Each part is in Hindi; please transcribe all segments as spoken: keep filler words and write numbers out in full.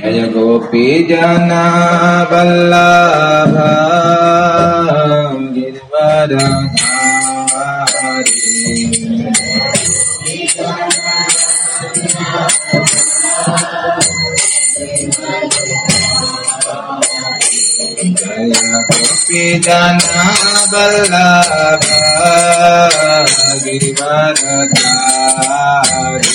जय गोपी जना वल्लभ गिरिवरधारी जय गोपी जना वल्लभ गिरिवरधारी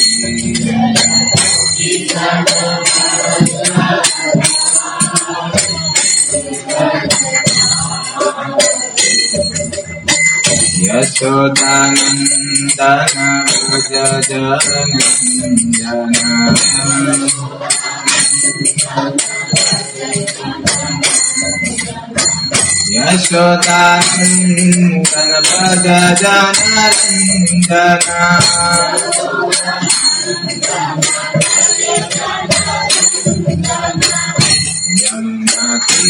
यशोदानन्दन भुज जनन्दन यशोदानन्दन भज जनन्दन यमुना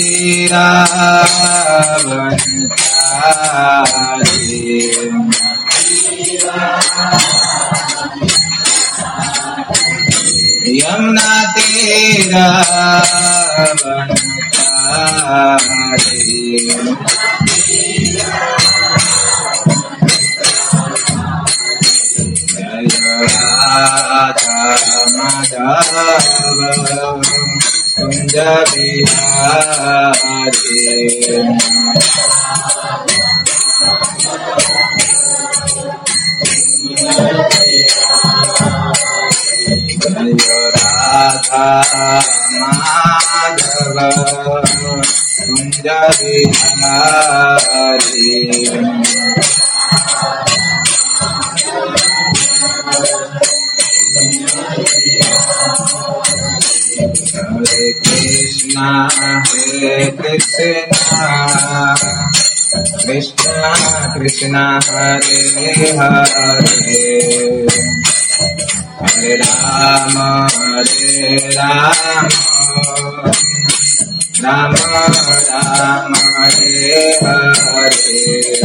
तीरावनचारी यमुना तीरावनचारी जय राधा माधव कुंज बिहारी जय राधा माधव कुंज बिहारी हरे कृष्णा हरे कृष्णा कृष्णा कृष्णा हरे हरे हरे राम हरे Ram Ram Ram Hare Hare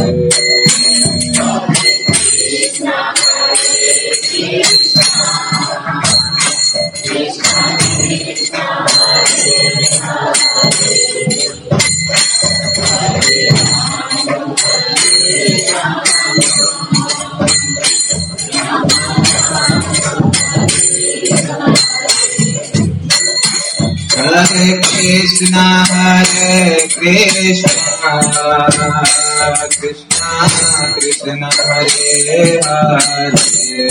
Hare Krishna, Hare Krishna, Krishna Krishna, Hare Hare,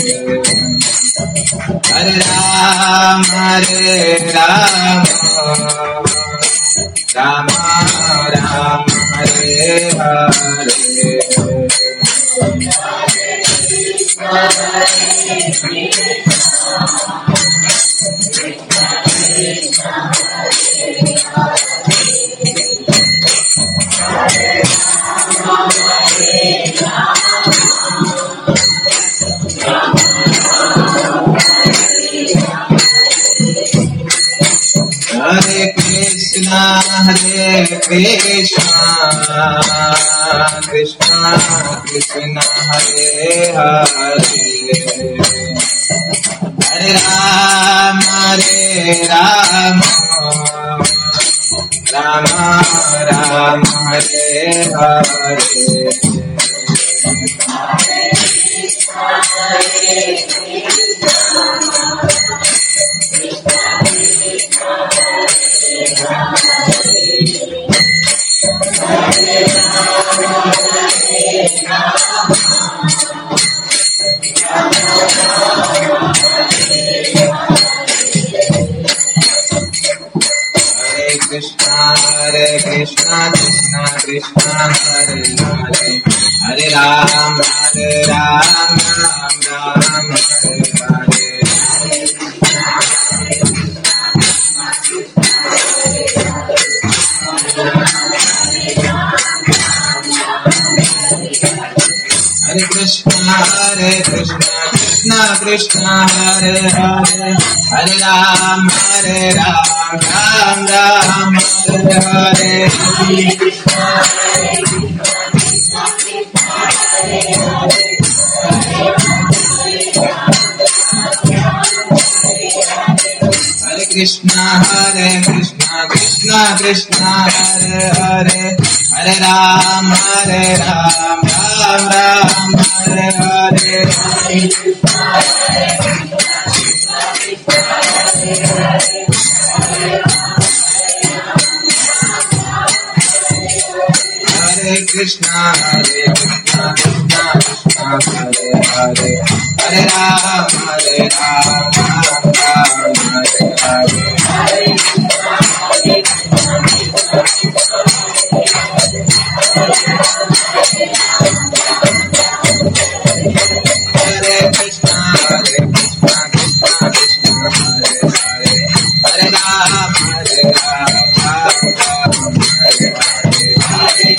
Hare Ram, Hare Ram, Rama Ram, Hare Hare. Hare Krishna, Hare Krishna, Krishna Krishna, Hare Hare, Hare Ram, Hare Ram, Rama Ram, Hare Hare. Krishna, Hare Krishna, Krishna Krishna, Hare Hare, Hare Ram, Hare Ram, Ram Ram, Hare Hare. Hare Krishna, Hare Krishna, Krishna Krishna, Hare Hare, Hare Ram, Hare Ram, Ram Ram, Hare Hare. Hare Krishna, Hare Krishna, Hare Hare, Hare Ram, Hare Ram, Ram Ram, Hare Hare. Krishna Hare Krishna Krishna Krishna Hare Hare Hare Ram Hare Ram Ram Ram Hare Hare Hare Krishna Hare Krishna Krishna Hare Hare Hare Krishna Hare Krishna Krishna Krishna Hare Hare Hare Ram Hare Ram Ram Ram Hare Hare Hare Krishna Hare Krishna Krishna Krishna Hare Hare Hare Ram Hare Ram Ram Ram Hare Hare Hare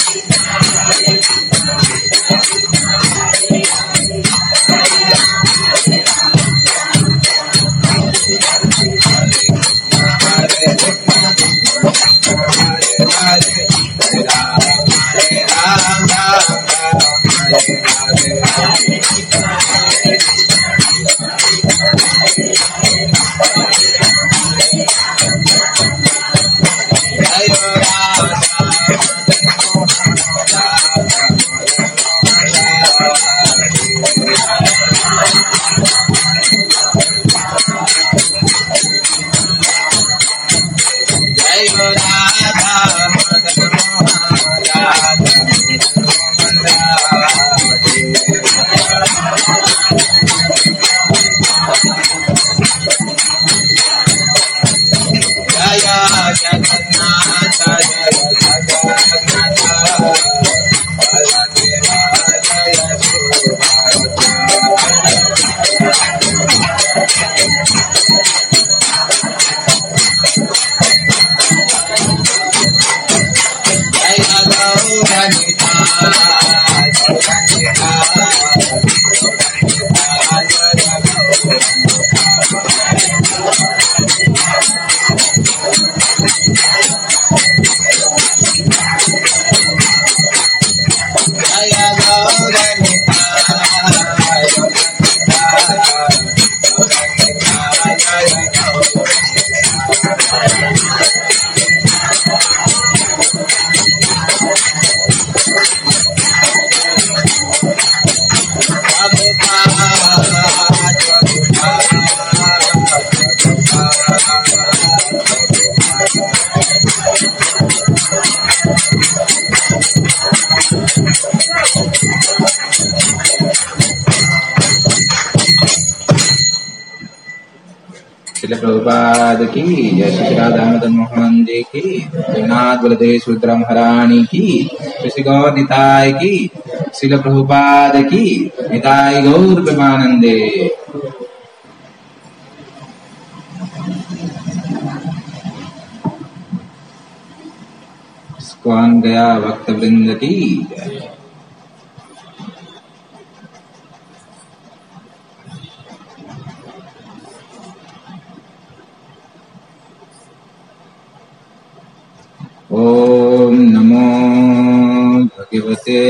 Prabhupada की जय, श्री राधा मदन मोहन जी की, जगन्नाथ बलदेव सुभद्रा महारानी की, श्री गौर निताय की, श्रील प्रभुपाद की, निताय गौर प्रेमानंदे। इस्कॉन गया भक्त वृंद की जय। ओम नमो भगवते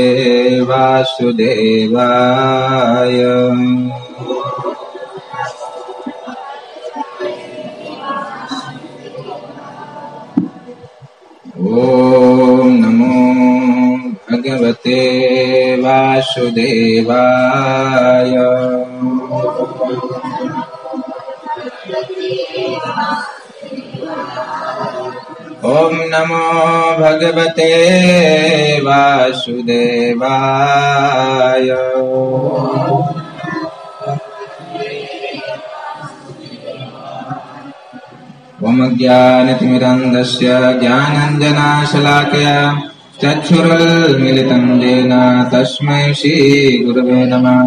वासुदेवाय। ओम नमो भगवते वासुदेवाय। ओम नमो भगवते वासुदेवाय। ओम ज्ञानतिमिरन्धस्य ज्ञानाञ्जनशलाकया चक्षुरुन्मीलितं येन तस्मै श्रीगुरवे नमः।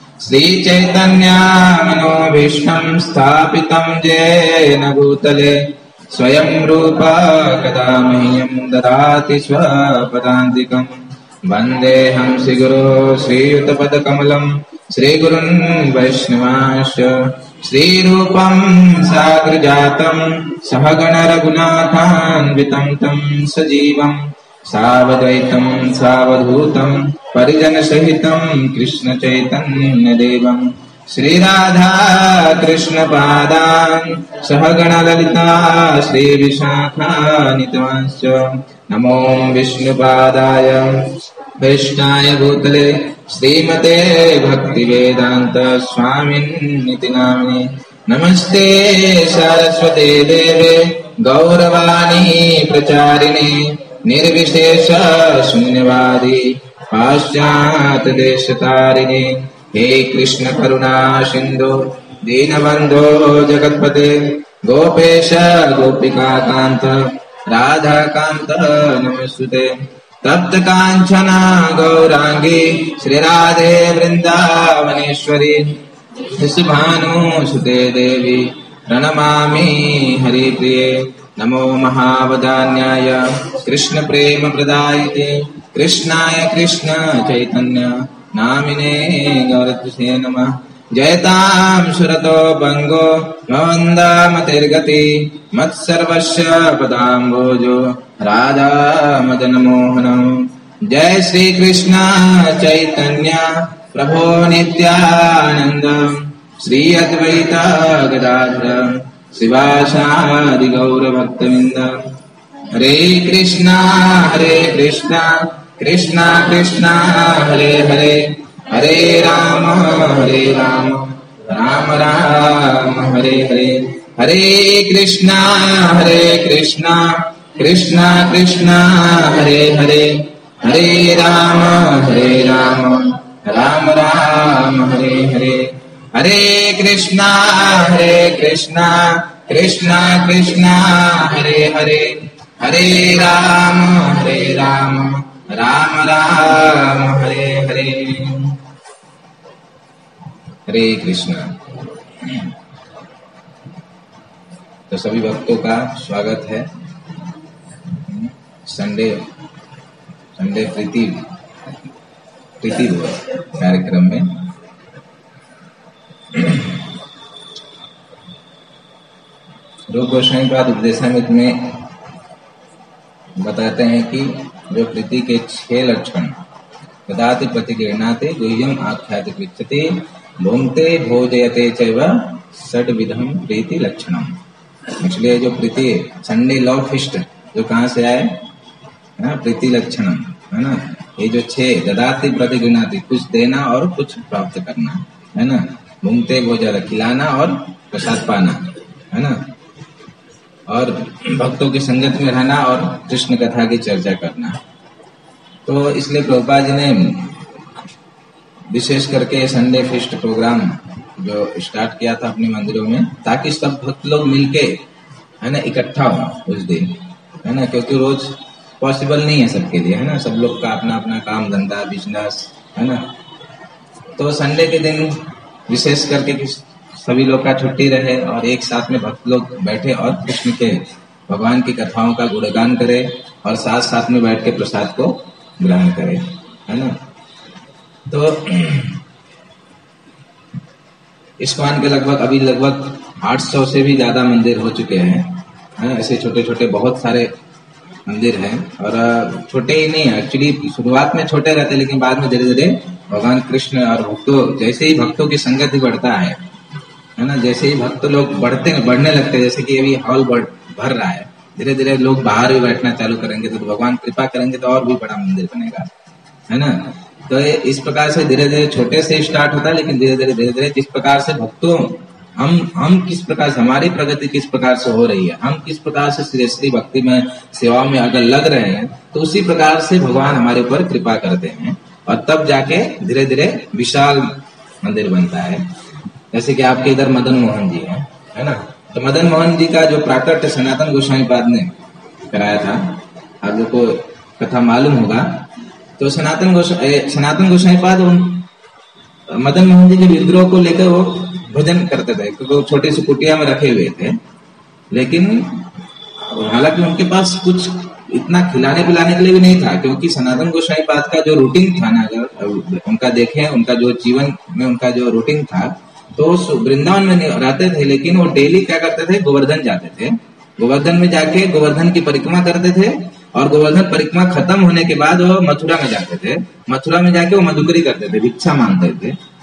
श्रीचैतन्यमनोभीष्टं स्थापितं येन भूतले स्वयं रूपा कदा मह्यं ददाति स्वपदान्तिकम्। वन्देऽहं श्रीगुरो श्रीयुतपदकमलं श्रीगुरुन् वैष्णवांश्च। श्रीरूपं साग्रजातं सहगणरघुनाथान्वितं तं सजीवं सावद्वैतं सावधूतं परिजनसहितं कृष्णचैतन्यदेवं श्री राधा कृष्ण पादान् सहगण ललिता श्री विशाखान्वितांश्च नमो विष्णुपादाय कृष्णाय भूतले श्रीमते भक्तिवेदांत स्वामिन्निति नामिने नमस्ते सरस्वते देवे गौरवाणी प्रचारिणे निर्विशेष शून्यवादी पाश्चात्य देशतारिणे हे कृष्ण करुणा सिंधु दीनबंधो जगत्पते गोपेश गोपिका कांत राधा कांत नमस्तुते तप्त कांचना गौरांगी श्री राधे वृंदावनेश्वरी भानुसुते देवी प्रणमामि हरिप्रिये नमो महावदान्याय कृष्ण प्रेम प्रदायते कृष्णाय कृष्ण चैतन्य नामिने गौरत्से नमः जयतां सुरतो बंगो मन्दामतिर्गति मत्सर्वस्य पदाम्बोजो राधा मदन मोहनम जय श्री कृष्ण चैतन्य प्रभो नित्यानंद श्री अद्वैत गदाधर शिवासादि गौर भक्तविंद हरे कृष्णा हरे कृष्णा कृष्णा कृष्णा हरे हरे हरे राम हरे राम राम राम हरे हरे हरे कृष्णा हरे कृष्णा कृष्णा कृष्णा हरे हरे हरे राम हरे राम राम राम हरे हरे हरे कृष्णा हरे कृष्णा कृष्णा कृष्णा हरे हरे हरे राम हरे राम राम राम हरे हरे हरे कृष्ण। तो सभी भक्तों का स्वागत है संडे संडे प्रीति प्रीति कार्यक्रम में। रूप गोस्वामी पाद उपदेशामृत में बताते हैं कि जो प्रीति के छह लक्षण पदाति प्रतिगृह्णाते गुह्यम आख्याति विच्यते भोंगते भोजयते चैव षड्विधम प्रीति लक्षणम। इसलिए जो प्रीति संडे लव फिस्ट जो कहाँ से आए है ना, प्रीति लक्षणम है ना। ये जो छह ददाति प्रतिगृह्णाति कुछ देना और कुछ प्राप्त करना है ना, भोंगते भोजन खिलाना और प्रसाद पाना है ना, और भक्तों की संगत में रहना और कृष्ण कथा की चर्चा करना। तो इसलिए प्रभुपाद जी ने विशेष करके संडे फिस्ट प्रोग्राम जो स्टार्ट किया था अपने मंदिरों में, ताकि सब भक्त लोग मिलके है ना इकट्ठा हो उस दिन है ना, क्योंकि रोज पॉसिबल नहीं है सबके लिए है ना, सब लोग का अपना अपना काम धंधा बिजनेस है ना। तो संडे के दिन विशेष करके सभी लोग का छुट्टी रहे और एक साथ में भक्त लोग बैठे और कृष्ण के भगवान की कथाओं का गुणगान करे और साथ साथ में बैठ के प्रसाद को ग्रहण करे है ना। तो इस्कॉन के लगभग अभी लगभग आठ सौ से भी ज्यादा मंदिर हो चुके हैं है ना। ऐसे छोटे छोटे बहुत सारे मंदिर हैं और छोटे ही नहीं है एक्चुअली, शुरुआत में छोटे रहते लेकिन बाद में धीरे धीरे भगवान कृष्ण और भक्तों जैसे ही भक्तों की संगत ही बढ़ता है है ना, जैसे ही भक्त लोग बढ़ते बढ़ने लगते हैं, जैसे कि अभी हॉल बढ़ भर रहा है, धीरे धीरे लोग बाहर भी बैठना चालू करेंगे तो भगवान कृपा करेंगे तो और भी बड़ा मंदिर बनेगा है ना। तो इस प्रकार से धीरे धीरे छोटे से स्टार्ट होता है, लेकिन धीरे धीरे धीरे धीरे जिस प्रकार से भक्तों हम हम किस प्रकार से हमारी प्रगति किस प्रकार से हो रही है, हम किस प्रकार से श्री श्री भक्ति में सेवाओं में अगर लग रहे हैं, तो उसी प्रकार से भगवान हमारे ऊपर कृपा करते हैं और तब जाके धीरे धीरे विशाल मंदिर बनता है। जैसे कि आपके इधर मदन मोहन जी है है ना, तो मदन मोहन जी का जो प्राकट्य सनातन गोस्वामी पाद ने कराया था, आप लोग को कथा मालूम होगा। तो सनातन गोस्वामी सनातन गोस्वामी पाद मदन मोहन जी के विग्रह को लेकर वो भजन करते थे, क्योंकि वो छोटी सी कुटिया में रखे हुए थे, लेकिन हालांकि उनके पास कुछ इतना खिलाने पिलाने के लिए भी नहीं था, क्योंकि सनातन गोस्वामी पाद का जो रूटीन था ना, अगर उनका देखें उनका जो जीवन में उनका जो रूटीन था, तो वृंदावन में रहते थे, लेकिन वो डेली क्या करते थे, गोवर्धन जाते थे, गोवर्धन में जाके गोवर्धन की परिक्रमा करते थे और गोवर्धन परिक्रमा खत्म होने के बाद वो मथुरा में जाते थे, मथुरा में जाके वो मधुकरी करते थे, भिक्षा मांगते थे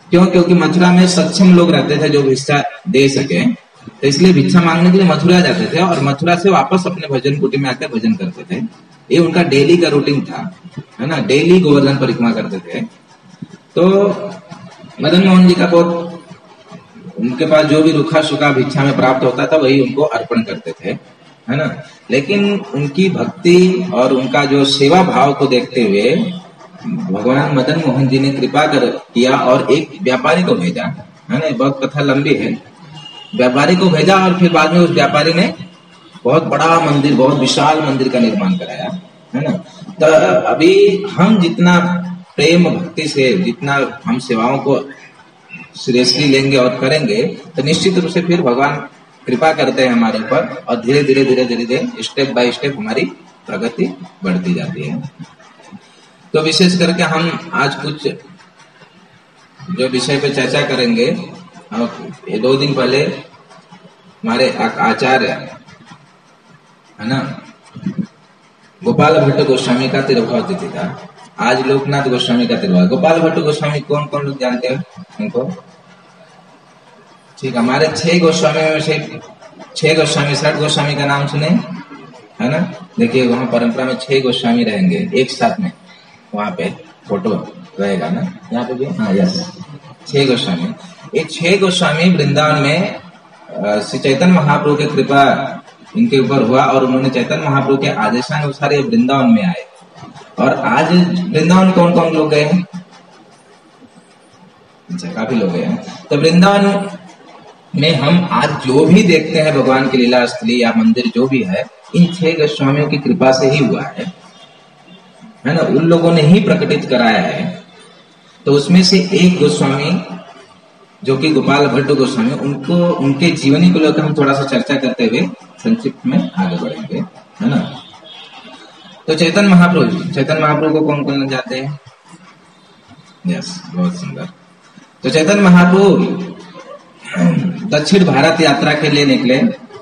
क्यों? क्योंकि मथुरा में सक्षम लोग रहते थे जो भिक्षा दे सके, तो इसलिए भिक्षा मांगने के लिए मथुरा जाते थे और मथुरा से वापस अपने भजन कुटी में आकर भजन करते थे। ये उनका डेली का रूटीन था, है ना। डेली गोवर्धन परिक्रमा करते थे। तो मदन मोहन जी का बहुत, उनके पास जो भी रूखा सूखा भिक्षा में प्राप्त होता था वही उनको अर्पण करते थे, है ना। लेकिन उनकी भक्ति और उनका जो सेवा भाव को देखते हुए भगवान मदन मोहन जी ने कृपा कर किया और एक व्यापारी को भेजा, है ना। बहुत कथा लंबी है। व्यापारी को भेजा और फिर बाद में उस व्यापारी ने बहुत बड़ा मंदिर, बहुत विशाल मंदिर का निर्माण कराया, है ना। तो अभी हम जितना प्रेम भक्ति से, जितना हम सेवाओं को सीरियसली लेंगे और करेंगे, तो निश्चित रूप से फिर भगवान कृपा करते हैं हमारे ऊपर और धीरे धीरे धीरे धीरे धीरे स्टेप बाय स्टेप हमारी प्रगति बढ़ती जाती है। तो विशेष करके हम आज कुछ जो विषय पे चर्चा करेंगे, ये दो दिन पहले हमारे आचार्य, है ना, गोपाल भट्ट गोस्वामी का तिरुभाव तिथि था। आज लोकनाथ गोस्वामी का तिरुभाव। गोपाल भट्ट गोस्वामी कौन कौन लोग जानते हैं उनको? ठीक, हमारे छह गोस्वामी में से छह गोस्वामी, षट गोस्वामी का नाम सुने, है ना। देखिए वहां परंपरा में छह गोस्वामी रहेंगे एक साथ में, वहां पे फोटो रहेगा ना, यहाँ पे भी, हाँ यस, छह गोस्वामी। ये छह गोस्वामी वृंदावन में श्री चैतन्य महाप्रभु की कृपा इनके ऊपर हुआ और उन्होंने चैतन्य महाप्रभु के आदेशानुसार ये वृंदावन में आए। और आज वृंदावन कौन कौन लोग गए हैं? अच्छा, काफी लोग गए हैं। तो वृंदावन में हम आज जो भी देखते हैं भगवान की लीला स्थली या मंदिर जो भी है, इन छह गोस्वामियों की कृपा से ही हुआ है, है ना। उन लोगों ने ही प्रकटित कराया है। तो उसमें से एक गोस्वामी जो कि गोपाल भट्ट गोस्वामी, उनको, उनके जीवनी को लेकर हम थोड़ा सा चर्चा करते हुए संक्षिप्त में आगे बढ़ेंगे, है ना। तो चैतन्य महाप्रभु, चैतन्य महाप्रभु को कौन कौन जानते हैं? यस, बहुत सुंदर। तो चैतन्य महाप्रभु दक्षिण भारत यात्रा के लिए निकले।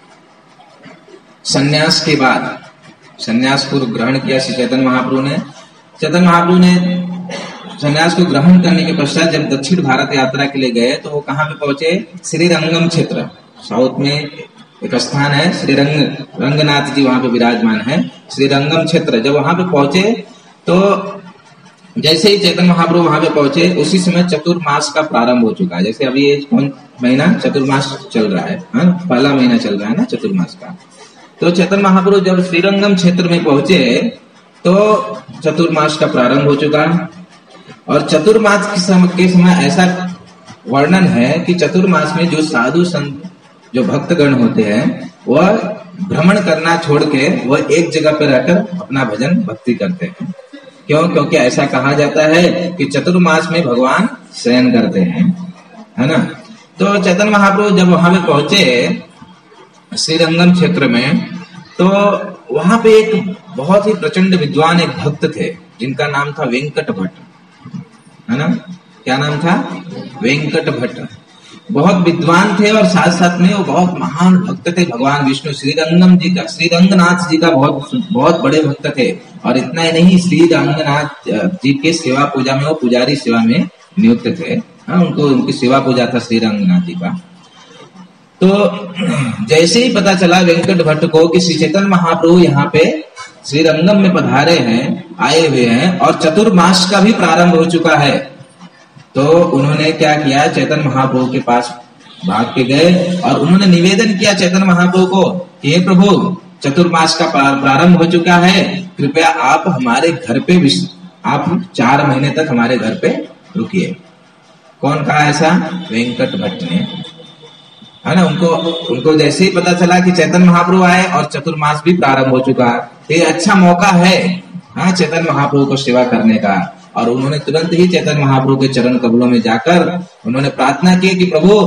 सन्यास के बाद, सन्यास को ग्रहण किया श्री चैतन्य महाप्रभु ने। चैतन्य महाप्रभु ने सन्यास को ग्रहण करने के पश्चात जब दक्षिण भारत यात्रा के लिए गए तो वो कहाँ पे पहुंचे? श्रीरंगम क्षेत्र, साउथ में एक स्थान है श्रीरंग, रंगनाथ जी वहां पे विराजमान है, श्रीरंगम क्षेत्र। जब वहां पे पहुंचे तो जैसे ही चैतन्य महाप्रभु वहां पे पहुंचे उसी समय चतुर्मास का प्रारंभ हो चुका है। जैसे अभी ये कौन महीना? चतुर्मास चल रहा है, हा? पहला महीना चल रहा है ना चतुर्मास का। तो चैतन्य महाप्रभु जब श्रीरंगम क्षेत्र में पहुंचे तो चतुर्मास का प्रारंभ हो चुका है। और चतुर्मास के समय, के समय ऐसा वर्णन है कि चतुर्मास में जो साधु संत, जो भक्तगण होते हैं, वह भ्रमण करना छोड़ के वह एक जगह पर रहकर अपना भजन भक्ति करते हैं। क्यों? क्योंकि ऐसा कहा जाता है कि चतुर्मास में भगवान शयन करते हैं, है ना। तो चैतन्य महाप्रभु जब वहां पे पहुंचे श्रीरंगम क्षेत्र में, तो वहां पे एक बहुत ही प्रचंड विद्वान एक भक्त थे जिनका नाम था वेंकट भट्ट, है ना। क्या नाम था? वेंकट भट्ट। बहुत विद्वान थे और साथ साथ में वो बहुत महान भक्त थे भगवान विष्णु, श्रीरंगम जी का, श्रीरंगनाथ जी का बहुत बहुत बड़े भक्त थे। और इतना ही नहीं, श्रीरंगनाथ जी के सेवा पूजा में वो पुजारी सेवा में नियुक्त थे, हाँ, उनको उनकी सेवा पूजा था श्रीरंगनाथ जी का। तो जैसे ही पता चला वेंकट भट्ट को कि श्री चैतन्य महाप्रभु यहाँ पे श्रीरंगम में पधारे हैं, आए हुए हैं और चतुर्मास का भी प्रारंभ हो चुका है, तो उन्होंने क्या किया? चैतन्य महाप्रभु के पास भाग के गए और उन्होंने निवेदन किया चैतन्य महाप्रभु को कि हे प्रभु, चतुर्मास का प्रारंभ हो चुका है, कृपया आप हमारे घर पे, आप चार महीने तक हमारे घर पे रुकिए। कौन कहा ऐसा? वेंकट भट्ट ने, है ना। उनको उनको जैसे ही पता चला कि चैतन्य महाप्रभु आए और चतुर्मास भी प्रारंभ हो चुका, ये अच्छा मौका है, हाँ, चैतन्य महाप्रभु को सेवा करने का। और उन्होंने तुरंत ही चैतन्य महाप्रभु के चरण कमलों में जाकर उन्होंने प्रार्थना की कि प्रभु,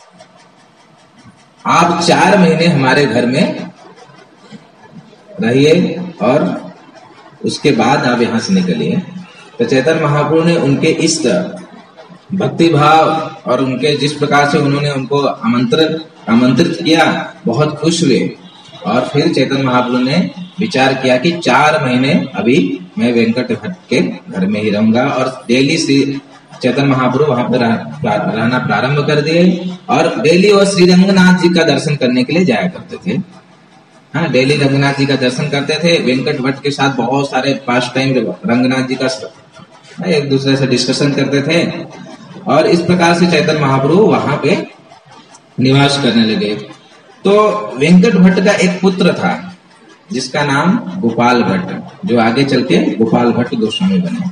आप चार महीने हमारे घर में रहिए और उसके बाद आप यहां से निकलिए। तो चैतन्य महाप्रभु ने उनके इस भक्ति भाव और उनके जिस प्रकार से उन्होंने उनको आमंत्रण आमंत्रित किया, बहुत खुश हुए। और फिर चैतन्य महाप्रभु ने विचार किया कि चार महीने अभी मैं वेंकट भट्ट के घर में ही रहूंगा और डेली श्री चैतन्य महाप्रभु वहां पर रह, रहना प्रारंभ कर दिए और डेली वो श्री रंगनाथ जी का दर्शन करने के लिए जाया करते थे। हाँ, डेली रंगनाथ जी का दर्शन करते थे। वेंकट भट्ट के साथ बहुत सारे पास टाइम रंगनाथ जी का एक दूसरे से डिस्कशन करते थे और इस प्रकार से चैतन्य महाप्रभु वहां पे निवास करने लगे। तो वेंकट भट्ट का एक पुत्र था जिसका नाम गोपाल भट्ट, जो आगे चल के गोपाल भट्ट गोस्वामी बने।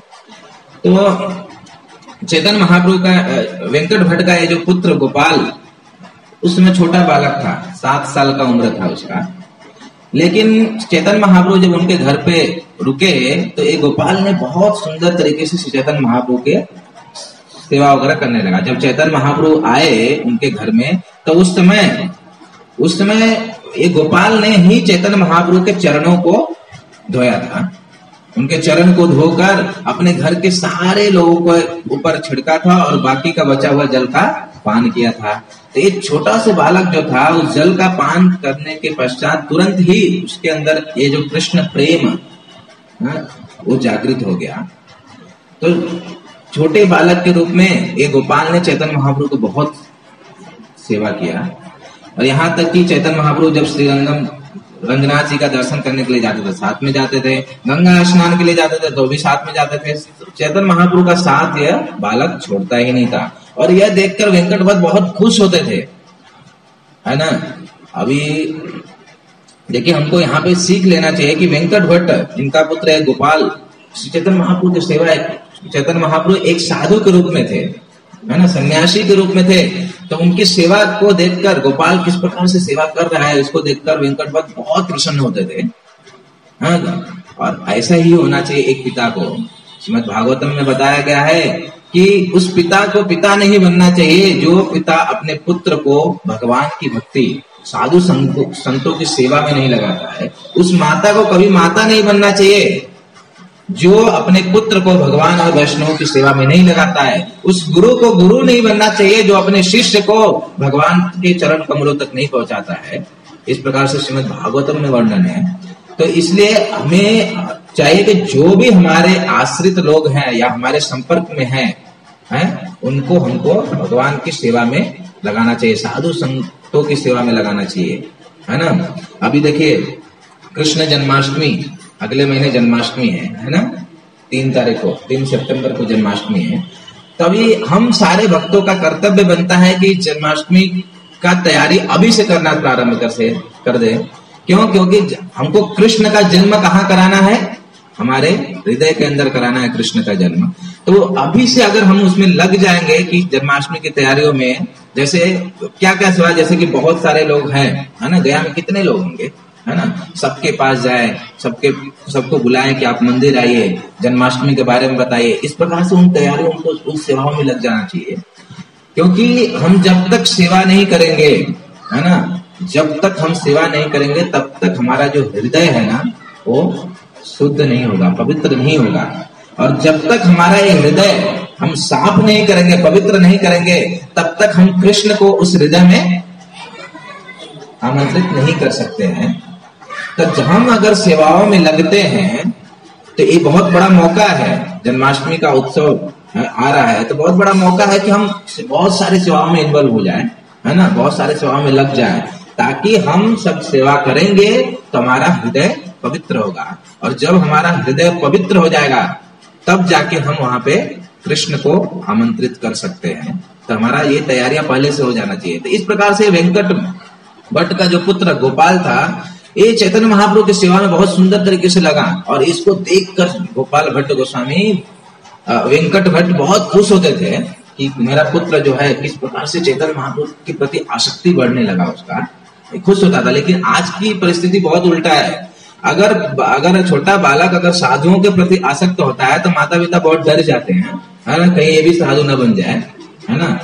तो चैतन्य महाप्रभु का वेंकट भट्ट का ये जो पुत्र गोपाल, उसमें छोटा बालक था, सात साल का उम्र था उसका। लेकिन चैतन्य महाप्रभु जब उनके घर पे रुके तो ये गोपाल ने बहुत सुंदर तरीके से चैतन्य महाप्रभु के सेवा वगैरह करने लगा। जब चैतन्य महाप्रभु आए उनके घर में तो उस समय उस समय ये गोपाल ने ही चैतन्य महाप्रभु के चरणों को धोया था। उनके चरण को धोकर अपने घर के सारे लोगों को ऊपर छिड़का था और बाकी का बचा हुआ जल का पान किया था। तो एक छोटा सा बालक जो था उस जल का पान करने के पश्चात तुरंत ही उसके अंदर ये जो कृष्ण प्रेम हाँ, वो जागृत हो गया। तो छोटे बालक के रूप में ये गोपाल ने चैतन्य महाप्रभु को बहुत सेवा किया और यहाँ तक कि चैतन्य महाप्रभु जब श्री रंगम रंगनाथ जी का दर्शन करने के लिए जाते थे साथ में जाते थे, गंगा स्नान के लिए जाते थे तो भी साथ में जाते थे। चैतन्य महाप्रभु का साथ यह बालक छोड़ता ही नहीं था और यह देखकर वेंकट भट्ट बहुत खुश होते थे, है ना। अभी देखिए, हमको यहाँ पे सीख लेना चाहिए कि वेंकट भट्ट जिनका पुत्र है गोपाल, चैतन्य महाप्रभु की सेवा है। चैतन्य महाप्रभु एक साधु के रूप में थे, है ना, सन्यासी के रूप में थे। तो उनकी सेवा को देखकर गोपाल किस प्रकार से सेवा कर रहा है उसको देखकर वेंकट भट्ट बहुत प्रसन्न होते थे। हाँ, और ऐसा ही होना चाहिए एक पिता को। श्रीमद् भागवतम में बताया गया है कि उस पिता को पिता नहीं बनना चाहिए जो पिता अपने पुत्र को भगवान की भक्ति साधु संतों की सेवा में नहीं लगाता है। उस माता को कभी माता नहीं बनना चाहिए जो अपने पुत्र को भगवान और वैष्णव की सेवा में नहीं लगाता है। उस गुरु को गुरु नहीं बनना चाहिए जो अपने शिष्य को भगवान के चरण कमलों तक नहीं पहुंचाता है। इस प्रकार से श्रीमद् भागवतम में वर्णन है। तो इसलिए हमें चाहिए कि जो भी हमारे आश्रित लोग हैं या हमारे संपर्क में हैं, हैं उनको हमको भगवान की सेवा में लगाना चाहिए, साधु संतों की सेवा में लगाना चाहिए, है ना। अभी देखिए, कृष्ण जन्माष्टमी अगले महीने जन्माष्टमी है, है ना, तीन तारीख को, तीन सितंबर को जन्माष्टमी है। तभी हम सारे भक्तों का कर्तव्य बनता है कि जन्माष्टमी का तैयारी अभी से करना प्रारंभ कर से कर दे। क्यों? क्योंकि हमको कृष्ण का जन्म कहाँ कराना है? हमारे हृदय के अंदर कराना है कृष्ण का जन्म। तो अभी से अगर हम उसमें लग जाएंगे कि जन्माष्टमी की तैयारियों में, जैसे क्या क्या सेवा, जैसे कि बहुत सारे लोग हैं, है ना, गया में कितने लोग होंगे, है ना, सबके पास जाए, सबके सबको बुलाएं कि आप मंदिर आइए, जन्माष्टमी के बारे में बताइए। इस प्रकार से उन तैयारियों को उन सेवाओं में लग जाना चाहिए। क्योंकि हम जब तक सेवा नहीं करेंगे, है ना, जब तक हम सेवा नहीं करेंगे तब तक हमारा जो हृदय है ना वो शुद्ध नहीं होगा, पवित्र नहीं होगा। और जब तक हमारा ये हृदय हम साफ नहीं करेंगे, पवित्र नहीं करेंगे, तब तक हम कृष्ण को उस हृदय में आमंत्रित नहीं कर सकते हैं। तो जब हम अगर सेवाओं में लगते हैं तो ये बहुत बड़ा मौका है, जन्माष्टमी का उत्सव आ रहा है तो बहुत बड़ा मौका है कि हम बहुत सारे सेवाओं में इन्वॉल्व हो जाएं, है ना, बहुत सारे सेवाओं में लग जाएं, ताकि हम सब सेवा करेंगे तो हमारा हृदय पवित्र होगा। और जब हमारा हृदय पवित्र हो जाएगा तब जाके हम वहां पे कृष्ण को आमंत्रित कर सकते हैं। तो हमारा ये तैयारियां पहले से हो जाना चाहिए। तो इस प्रकार से वेंकट भट्ट का जो पुत्र गोपाल था, ये चैतन्य महाप्रभु की सेवा में बहुत सुंदर तरीके से लगा और इसको देखकर गोपाल भट्ट गोस्वामी, वेंकट भट्ट बहुत खुश होते थे कि मेरा पुत्र जो है किस प्रकार से चैतन्य महाप्रभु के प्रति आसक्ति बढ़ने लगा, उसका खुश होता था। लेकिन आज की परिस्थिति बहुत उल्टा है। अगर अगर छोटा बालक अगर साधुओं के प्रति आसक्त होता है तो माता पिता बहुत डर जाते हैं, है ना, कहीं ये भी साधु न बन जाए, है ना।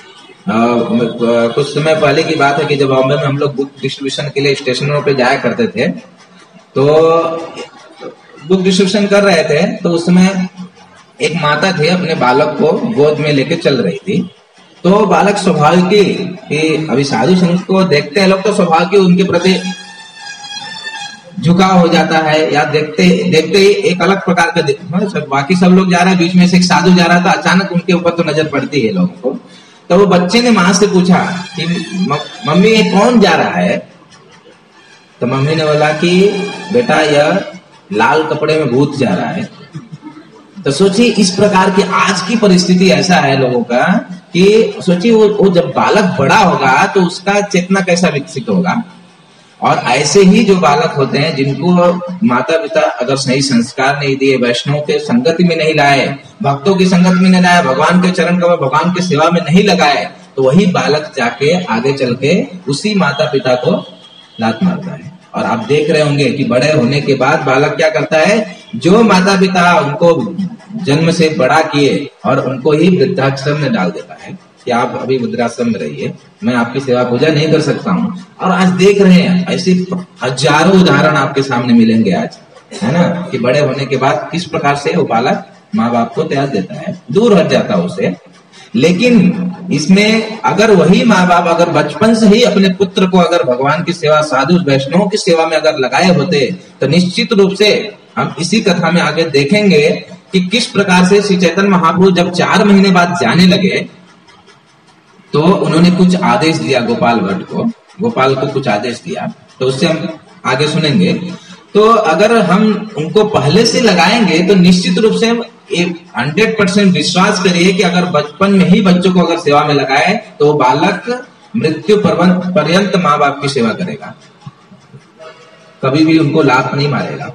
कुछ समय पहले की बात है कि जब बॉम्बे में हम लोग बुक डिस्ट्रीब्यूशन के लिए स्टेशनों पे जाया करते थे तो बुक डिस्ट्रीब्यूशन कर रहे थे तो उस समय एक माता थी अपने बालक को गोद में लेके चल रही थी। तो बालक स्वाभाविक कि अभी साधु संत को देखते हैं लोग तो स्वाभाविक उनके प्रति झुकाव हो जाता है, या देखते देखते ही एक अलग प्रकार का मतलब बाकी सब लोग जा रहे हैं, बीच में से एक साधु जा रहा था, अचानक उनके ऊपर तो नजर पड़ती है लोगों को। तो वो बच्चे ने माँ से पूछा कि मम्मी ये कौन जा रहा है? तो मम्मी ने बोला कि बेटा यह लाल कपड़े में भूत जा रहा है। तो सोचिए इस प्रकार की आज की परिस्थिति ऐसा है लोगों का कि सोचिए वो, वो जब बालक बड़ा होगा तो उसका चेतना कैसा विकसित होगा। और ऐसे ही जो बालक होते हैं जिनको माता पिता अगर सही संस्कार नहीं दिए, वैष्णव के संगति में नहीं लाए, भक्तों की संगत में नहीं लाए, भगवान के चरण कमल भगवान की सेवा में नहीं लगाए, तो वही बालक जाके आगे चल के उसी माता पिता को लात मारता है। और आप देख रहे होंगे कि बड़े होने के बाद बालक क्या करता है, जो माता पिता उनको जन्म से बड़ा किए और उनको ही वृद्धाश्रम में डाल देता है कि आप अभी वृद्धाश्रम में रहिए, मैं आपकी सेवा पूजा नहीं कर सकता हूँ। और आज देख रहे हैं ऐसी हजारों उदाहरण आपके सामने मिलेंगे आज, है ना, कि बड़े होने के बाद किस प्रकार से वो बालक माँ बाप को त्याग देता है, दूर हट जाता है उसे। लेकिन इसमें अगर वही माँ बाप अगर बचपन से ही अपने पुत्र को अगर भगवान की सेवा, साधु वैष्णव की सेवा में अगर लगाए होते, तो निश्चित रूप से हम इसी कथा में आगे देखेंगे कि किस प्रकार से श्री चैतन्य महाप्रभु जब चार महीने बाद जाने लगे तो उन्होंने कुछ आदेश दिया गोपाल भट्ट को, गोपाल को कुछ आदेश दिया, तो उससे हम आगे सुनेंगे। तो अगर हम उनको पहले से लगाएंगे तो निश्चित रूप से हंड्रेड परसेंट विश्वास करिए कि अगर बचपन में ही बच्चों को अगर सेवा में लगाए तो बालक मृत्यु पर्यंत माँ बाप की सेवा करेगा, कभी भी उनको लात नहीं मारेगा,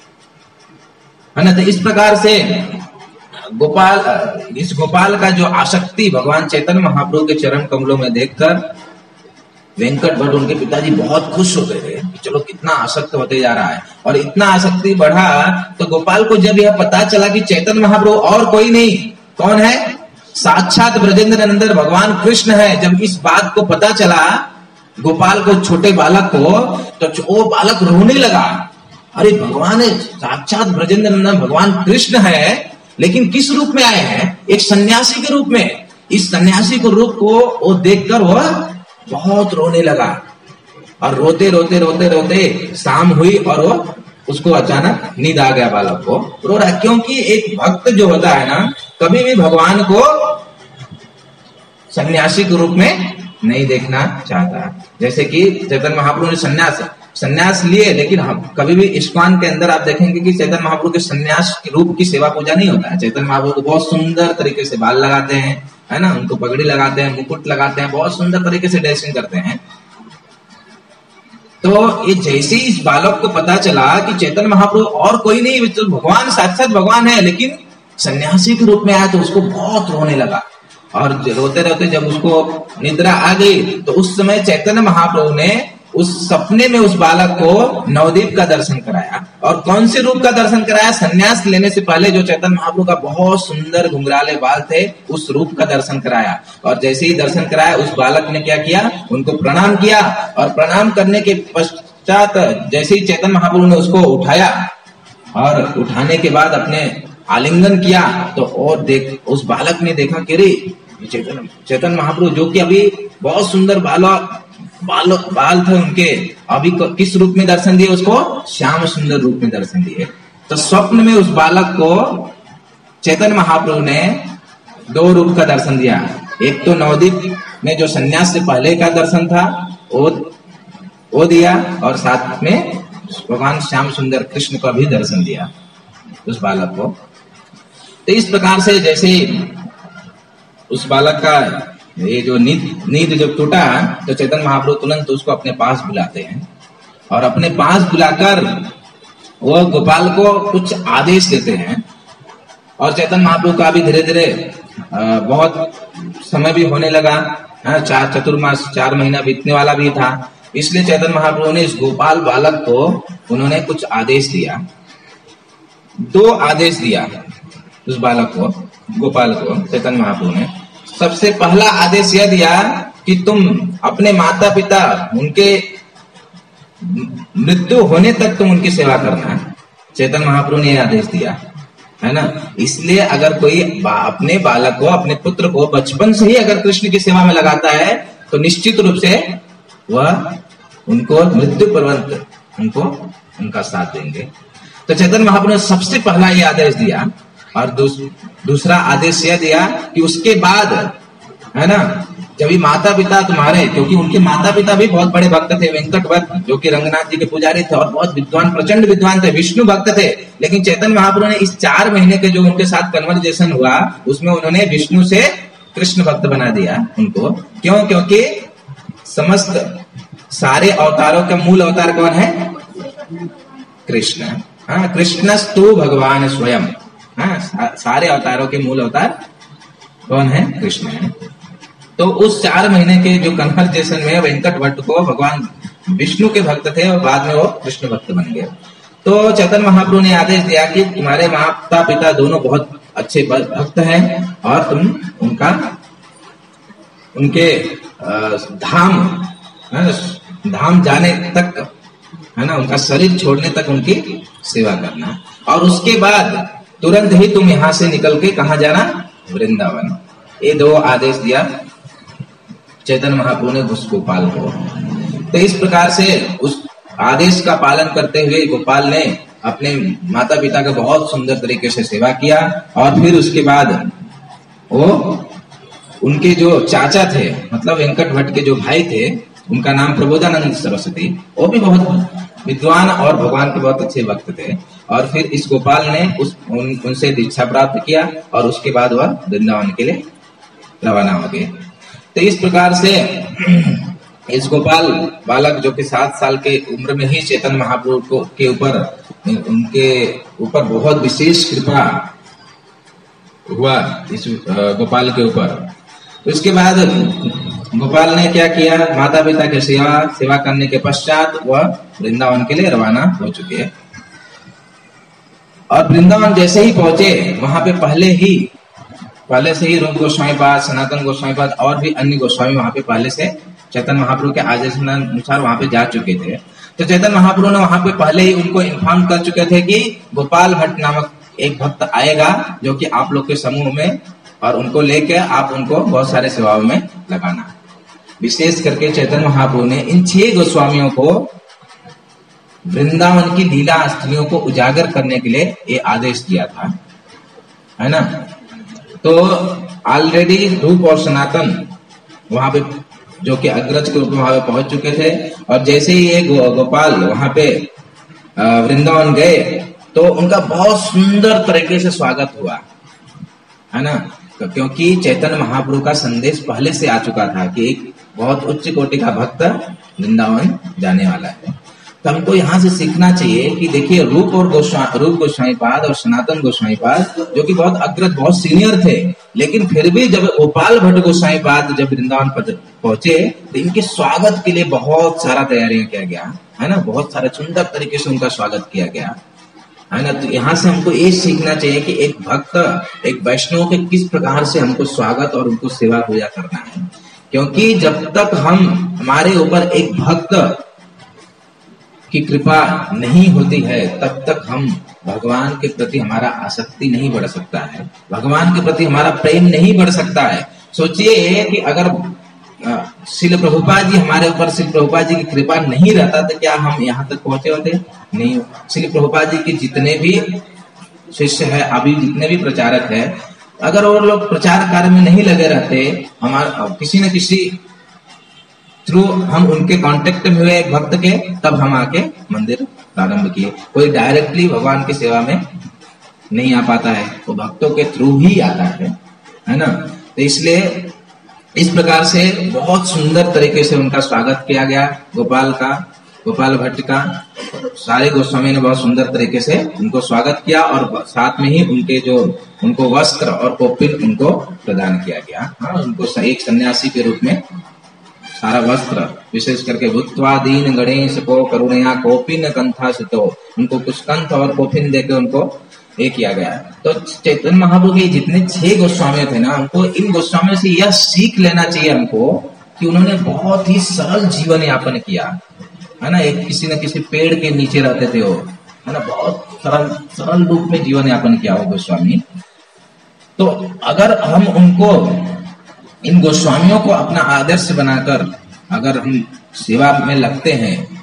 है ना। तो इस प्रकार से गोपाल, इस गोपाल का जो आसक्ति भगवान चैतन्य महाप्रभु के चरण कमलों में देखकर वेंकट भट्ट उनके पिताजी बहुत खुश हो गए थे कि चलो कितना आसक्त होते जा रहा है। और इतना आसक्ति बढ़ा तो गोपाल को जब यह पता चला कि चैतन्य महाप्रभु और कोई नहीं, कौन है, साक्षात ब्रजेंद्र नंदन भगवान कृष्ण है, जब इस बात को पता चला गोपाल को, छोटे बालक को, तो वो बालक रोने लगा। अरे भगवान साक्षात ब्रजेंद्र नंदन भगवान कृष्ण है, लेकिन किस रूप में आए हैं, एक सन्यासी के रूप में। इस सन्यासी के रूप को वो देखकर वह बहुत रोने लगा। और रोते रोते रोते रोते शाम हुई और वो उसको अचानक नींद आ गया, बालक को रो रहा, क्योंकि एक भक्त जो होता है ना, कभी भी भगवान को सन्यासी के रूप में नहीं देखना चाहता। जैसे कि चैतन्य महाप्रभु ने सन्यास सन्यास लिए, लेकिन हम कभी भी इस्कॉन के अंदर आप देखेंगे कि चैतन्य महाप्रभु के सन्यास के रूप की सेवा पूजा नहीं होता है। चैतन्य महाप्रभु को बहुत सुंदर तरीके से बाल लगाते हैं, है ना, उनको पगड़ी लगाते हैं, मुकुट लगाते हैं, बहुत सुंदर तरीके से ड्रेसिंग करते हैं। तो ये जैसे ही इस बालक को पता चला कि चैतन्य महाप्रभु और कोई नहीं, तो भगवान साक्षात भगवान है, लेकिन सन्यासी के रूप में आया, तो उसको बहुत रोने लगा। और रोते रोते जब उसको निद्रा आ गई तो उस समय चैतन्य महाप्रभु ने उस सपने में उस बालक को नवदीप का दर्शन कराया। और कौन से रूप का दर्शन कराया, संन्यास लेने से पहले जो चैतन्य महाप्रभु का बहुत सुंदर घुंघराले बाल थे, उस रूप का दर्शन कराया। और जैसे ही दर्शन कराया, उस बालक ने क्या किया, उनको प्रणाम किया। और प्रणाम करने के पश्चात जैसे ही चैतन्य महाप्रभु ने उसको उठाया और उठाने के बाद अपने आलिंगन किया, तो और देख उस बालक ने देखा कि रे चैतन्य चैतन्य महाप्रभु जो कि अभी बहुत सुंदर बाला बाल बाल थे उनके, अभी किस रूप में दर्शन दिए उसको, श्याम सुंदर रूप में दर्शन दिए। तो स्वप्न में उस बालक को चैतन्य महाप्रभु ने दो रूप का दर्शन दिया। एक तो नवदीप में जो सन्यास से पहले का दर्शन था वो वो दिया, और साथ में भगवान श्याम सुंदर कृष्ण का भी दर्शन दिया उस बालक को। तो इस प्रकार से जैसे उस बालक का ये जो नींद नींद जब टूटा, तो चैतन्य महाप्रभु तुरंत तो उसको अपने पास बुलाते हैं। और अपने पास बुलाकर वो गोपाल को कुछ आदेश देते हैं। और चैतन्य महाप्रभु का भी धीरे धीरे बहुत समय भी होने लगा, चार चतुर्मास चार महीना बीतने वाला भी था। इसलिए चैतन्य महाप्रभु ने इस गोपाल बालक को उन्होंने कुछ आदेश दिया, दो आदेश दिया उस बालक को, गोपाल को चैतन्य महाप्रभु ने। सबसे पहला आदेश यह दिया कि तुम अपने माता पिता, उनके मृत्यु होने तक तुम उनकी सेवा करना। चैतन्य महाप्रभु ने यह आदेश दिया, है ना। इसलिए अगर कोई बा, अपने बालक को, अपने पुत्र को बचपन से ही अगर कृष्ण की सेवा में लगाता है, तो निश्चित रूप से वह उनको मृत्यु पर्यंत उनको उनका साथ देंगे। तो चैतन्य महाप्रभु ने सबसे पहला ये आदेश दिया, और दूस, दूसरा आदेश यह दिया कि उसके बाद, है ना, जब माता पिता तुम्हारे, क्योंकि उनके माता पिता भी बहुत बड़े भक्त थे, वेंकट भट्ट जो कि रंगनाथ जी के पुजारी थे और बहुत विद्वान, प्रचंड विद्वान थे, विष्णु भक्त थे। लेकिन चैतन्य महाप्रभु ने इस चार महीने के जो उनके साथ कन्वर्सेशन हुआ उसमें उन्होंने विष्णु से कृष्ण भक्त बना दिया उनको। क्यों? क्योंकि समस्त सारे अवतारों का मूल अवतार कौन है? कृष्ण। हाँ, कृष्णस्तु भगवान स्वयं। हाँ, सारे अवतारों के मूल अवतार कौन है? कृष्ण है। तो उस चार महीने के जो कन्वर्सेशन में वेंकट भट्ट को भगवान विष्णु के भक्त थे और बाद में वो कृष्ण भक्त बन गए। तो चैतन्य महाप्रभु ने आदेश दिया कि तुम्हारे माता पिता दोनों बहुत अच्छे भक्त हैं और तुम उनका उनके धाम, धाम जाने तक, है ना, उनका शरीर छोड़ने तक उनकी सेवा करना, और उसके बाद तुरंत ही तुम यहाँ से निकल के कहाँ जाना? वृंदावन। ये दो आदेश दिया चैतन्य महाप्रभु ने उस गोपाल को। तो इस प्रकार से उस आदेश का पालन करते हुए गोपाल ने अपने माता पिता का बहुत सुंदर तरीके से सेवा किया, और फिर उसके बाद वो उनके जो चाचा थे, मतलब वेंकट भट्ट के जो भाई थे, उनका नाम प्रबोधानंद सरस्वती, वो भी बहुत विद्वान और भगवान के बहुत अच्छे भक्त थे। और फिर इस गोपाल ने उस उन, उनसे दीक्षा प्राप्त किया और उसके बाद वह वृंदावन के लिए रवाना हो गए। तो इस प्रकार से इस गोपाल बालक जो कि सात साल के उम्र में ही चैतन्य महाप्रभु को के ऊपर उनके ऊपर बहुत विशेष कृपा हुआ इस गोपाल के ऊपर। उसके बाद गोपाल ने क्या किया? माता पिता की सेवा सेवा करने के पश्चात वह वृंदावन के लिए रवाना हो चुके हैं। और वृंदावन जैसे ही पहुंचे, वहां पे पहले ही पहले से ही रूप गोस्वामी पाद, सनातन गोस्वामी पाद और भी अन्य गोस्वामी वहां पे पहले से चैतन्य महाप्रभु के आदेशानुसार वहां पे जा चुके थे। तो चैतन्य महाप्रभु ने वहां पे पहले ही उनको इन्फॉर्म कर चुके थे कि गोपाल भट्ट नामक एक भक्त आएगा जो कि आप लोग के समूह में, और उनको लेके आप उनको बहुत सारे सेवाओं में लगाना। विशेष करके चैतन्य महाप्रभु ने इन छह गोस्वामियों को वृंदावन की लीला अस्थियों को उजागर करने के लिए ये आदेश दिया था, है ना। तो ऑलरेडी रूप और सनातन वहां पे जो कि अग्रज के रूप में वहां पे पहुंच चुके थे, और जैसे ही ये गो, गोपाल वहां पे वृंदावन गए तो उनका बहुत सुंदर तरीके से स्वागत हुआ, है ना। तो क्योंकि चैतन्य महाप्रभु का संदेश पहले से आ चुका था कि एक बहुत उच्च कोटि का भक्त वृंदावन जाने वाला है। तो हमको यहाँ से सीखना चाहिए कि देखिए, रूप और गोस्वामी रूप गोस्वामी पाद और सनातन गोस्वामी पाद जो कि बहुत अग्रज, बहुत सीनियर थे, लेकिन फिर भी जब गोपाल भट्ट गोस्वामी पाद जब वृंदावन पहुंचे तो इनके स्वागत के लिए बहुत सारा तैयारियां किया गया, है ना। बहुत सारे सुंदर तरीके से उनका स्वागत किया गया, है ना। तो यहाँ से हमको ये सीखना चाहिए कि एक भक्त, एक वैष्णव के किस प्रकार से हमको स्वागत और उनको सेवा पूजा करना है। क्योंकि जब तक हम हमारे ऊपर एक भक्त की कृपा नहीं होती है तब तक हम भगवान के प्रति हमारा आसक्ति नहीं बढ़ सकता है, भगवान के प्रति हमारा प्रेम नहीं बढ़ सकता है। सोचिए कि अगर श्रील प्रभुपाद जी हमारे ऊपर, श्रील प्रभुपाद जी की कृपा नहीं रहता तो क्या हम यहाँ तक पहुंचे होते? नहीं। श्रील प्रभुपाद जी के जितने भी शिष्य है, अभी जितने भी प्रचारक है, अगर वो लोग प्रचार कार्य में नहीं लगे रहते, हमारा किसी न किसी थ्रू हम उनके कांटेक्ट में हुए भक्त के, तब हम आके मंदिर प्रारंभ किए। कोई डायरेक्टली भगवान की सेवा में नहीं आ पाता है, वो भक्तों के थ्रू ही आता है, है ना। तो इसलिए इस प्रकार से बहुत सुंदर तरीके से उनका स्वागत किया गया गोपाल का, गोपाल भट्ट का। सारे गोस्वामी ने बहुत सुंदर तरीके से उनको स्वागत किया, और साथ में ही उनके जो उनको वस्त्र और कौपीन उनको प्रदान किया गया। हाँ, उनको एक सन्यासी के रूप में सारा वस्त्र, विशेष करके भूत्वा दीन गणेश को करुणया कौपीन कंथा सुतो, उनको कुछ कंठ और कौपीन देकर उनको ये किया गया। तो चैतन्य महाप्रभु के जितने छह गोस्वामी थे ना, उनको इन गोस्वामियों से यह सीख लेना चाहिए हमको कि उन्होंने बहुत ही सरल जीवन यापन किया, है ना। एक किसी न किसी पेड़ के नीचे रहते थे वो, है ना, बहुत सरल सरल रूप में जीवन यापन किया वो गोस्वामी। तो अगर हम उनको, इन गोस्वामियों को अपना आदर्श बनाकर अगर हम सेवा में लगते हैं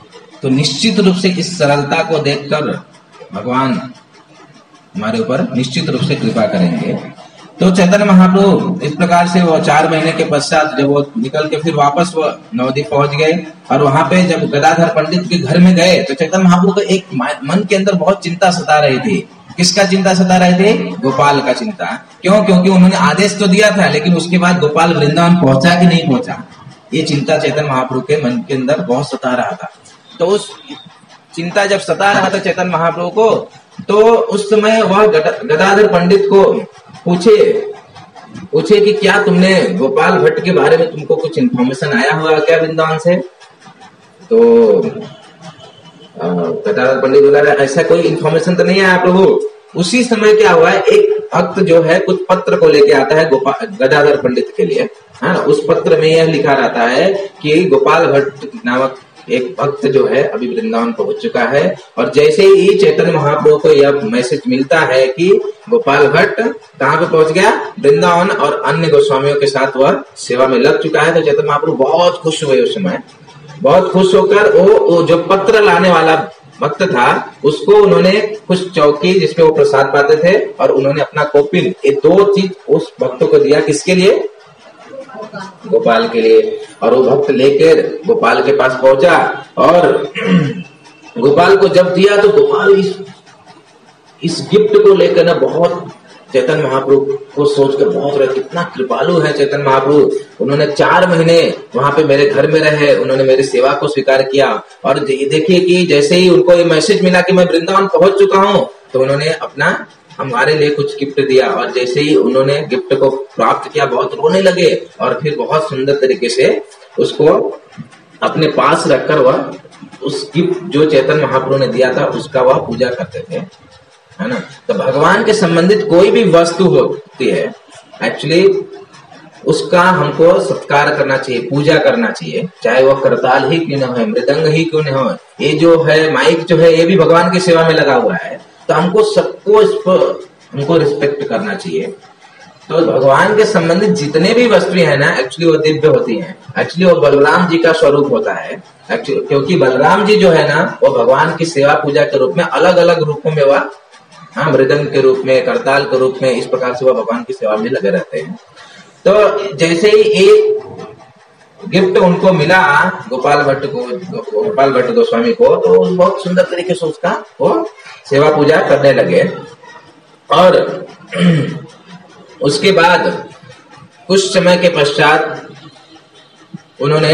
तो निश्चित रूप से इस सरलता को देखकर भगवान हमारे ऊपर निश्चित रूप से कृपा करेंगे। तो चैतन्य महाप्रभु इस प्रकार से वो चार महीने के पश्चात जब वो निकल के फिर वापस वो नवद्वीप पहुंच गए और वहां पे जब गदाधर पंडित के घर में गए तो चैतन्य महाप्रभु को एक मन के अंदर बहुत चिंता सता रही थी। किसका चिंता सता रहे थे? गोपाल का चिंता। क्यों? क्योंकि उन्होंने आदेश तो दिया था, लेकिन उसके बाद गोपाल वृंदावन पहुंचा कि नहीं पहुंचा, ये चिंता चैतन्य महाप्रभु के मन के अंदर बहुत सता रहा था। तो उस चिंता जब सता रहा था चैतन्य महाप्रभु को, तो उस समय वह गदाधर पंडित को पूछे पूछे कि क्या तुमने गोपाल भट्ट के बारे में तुमको कुछ इन्फॉर्मेशन आया हुआ क्या वृंदावन से? तो गदाधर पंडित बोला ऐसा कोई इन्फॉर्मेशन तो नहीं आया प्रभु। उसी समय क्या हुआ, एक भक्त जो है कुछ पत्र को लेके आता है गोपाल गदाधर पंडित के लिए। हाँ, उस पत्र में यह लिखा रहता है कि गोपाल भट्ट नामक एक भक्त जो है अभी वृंदावन पहुंच चुका है। और जैसे ही चैतन्य महाप्रभु को यह मैसेज मिलता है कि गोपाल भट्ट कहाँ पे पहुंच गया, वृंदावन, और अन्य गोस्वामियों के साथ वह सेवा में लग चुका है, तो चैतन्य महाप्रभु बहुत खुश हुए। उस समय बहुत खुश होकर वो, वो जो पत्र लाने वाला भक्त था उसको उन्होंने कुछ चौकी जिसपे वो प्रसाद पाते थे और उन्होंने अपना कोपिन, ये दो चीज उस भक्त को दिया। किसके लिए? गोपाल के लिए। और वो भक्त लेकर गोपाल के पास पहुंचा और गोपाल को जब दिया तो गोपाल इस इस गिफ्ट को लेकर ना बहुत चैतन्य महाप्रभु को सोचकर बहुत रहे, कितना कृपालु है चैतन्य महाप्रभु। उन्होंने चार महीने वहां पे मेरे घर में रहे, उन्होंने मेरी सेवा को स्वीकार किया। और देखिए कि जैसे ही उनको ये मैसेज मिला कि मैं वृंदावन पहुंच चुका हूँ, तो उन्होंने अपना हमारे लिए कुछ गिफ्ट दिया। और जैसे ही उन्होंने गिफ्ट को प्राप्त किया बहुत रोने लगे और फिर बहुत सुंदर तरीके से उसको अपने पास रखकर वह उस गिफ्ट जो चैतन्य महाप्रभु ने दिया था उसका वह पूजा करते थे, है ना। तो भगवान के संबंधित कोई भी वस्तु होती है एक्चुअली उसका हमको सत्कार करना चाहिए, पूजा करना चाहिए, चाहे वह करताल ही क्यों न हो, मृदंग ही क्यों न हो। ये जो है माइक जो है ये भी भगवान की सेवा में लगा हुआ है, तो हमको सबको इस पर हमको रिस्पेक्ट करना चाहिए। तो भगवान के संबंधित जितने भी वस्तुएं हैं ना एक्चुअली वो दिव्य होती हैं। एक्चुअली वो बलराम जी का स्वरूप होता है, क्योंकि बलराम जी जो है ना वो भगवान की सेवा पूजा के रूप में अलग अलग रूपों में वह, हाँ, मृदंग के रूप में, करताल के रूप में, इस प्रकार से वह भगवान की सेवा में लगे रहते हैं। तो जैसे ही एक गिफ्ट उनको मिला गोपाल भट्ट को, गोपाल भट्ट गोस्वामी को, तो बहुत सुंदर तरीके से उसका वो सेवा पूजा करने लगे। और उसके बाद कुछ समय के पश्चात उन्होंने,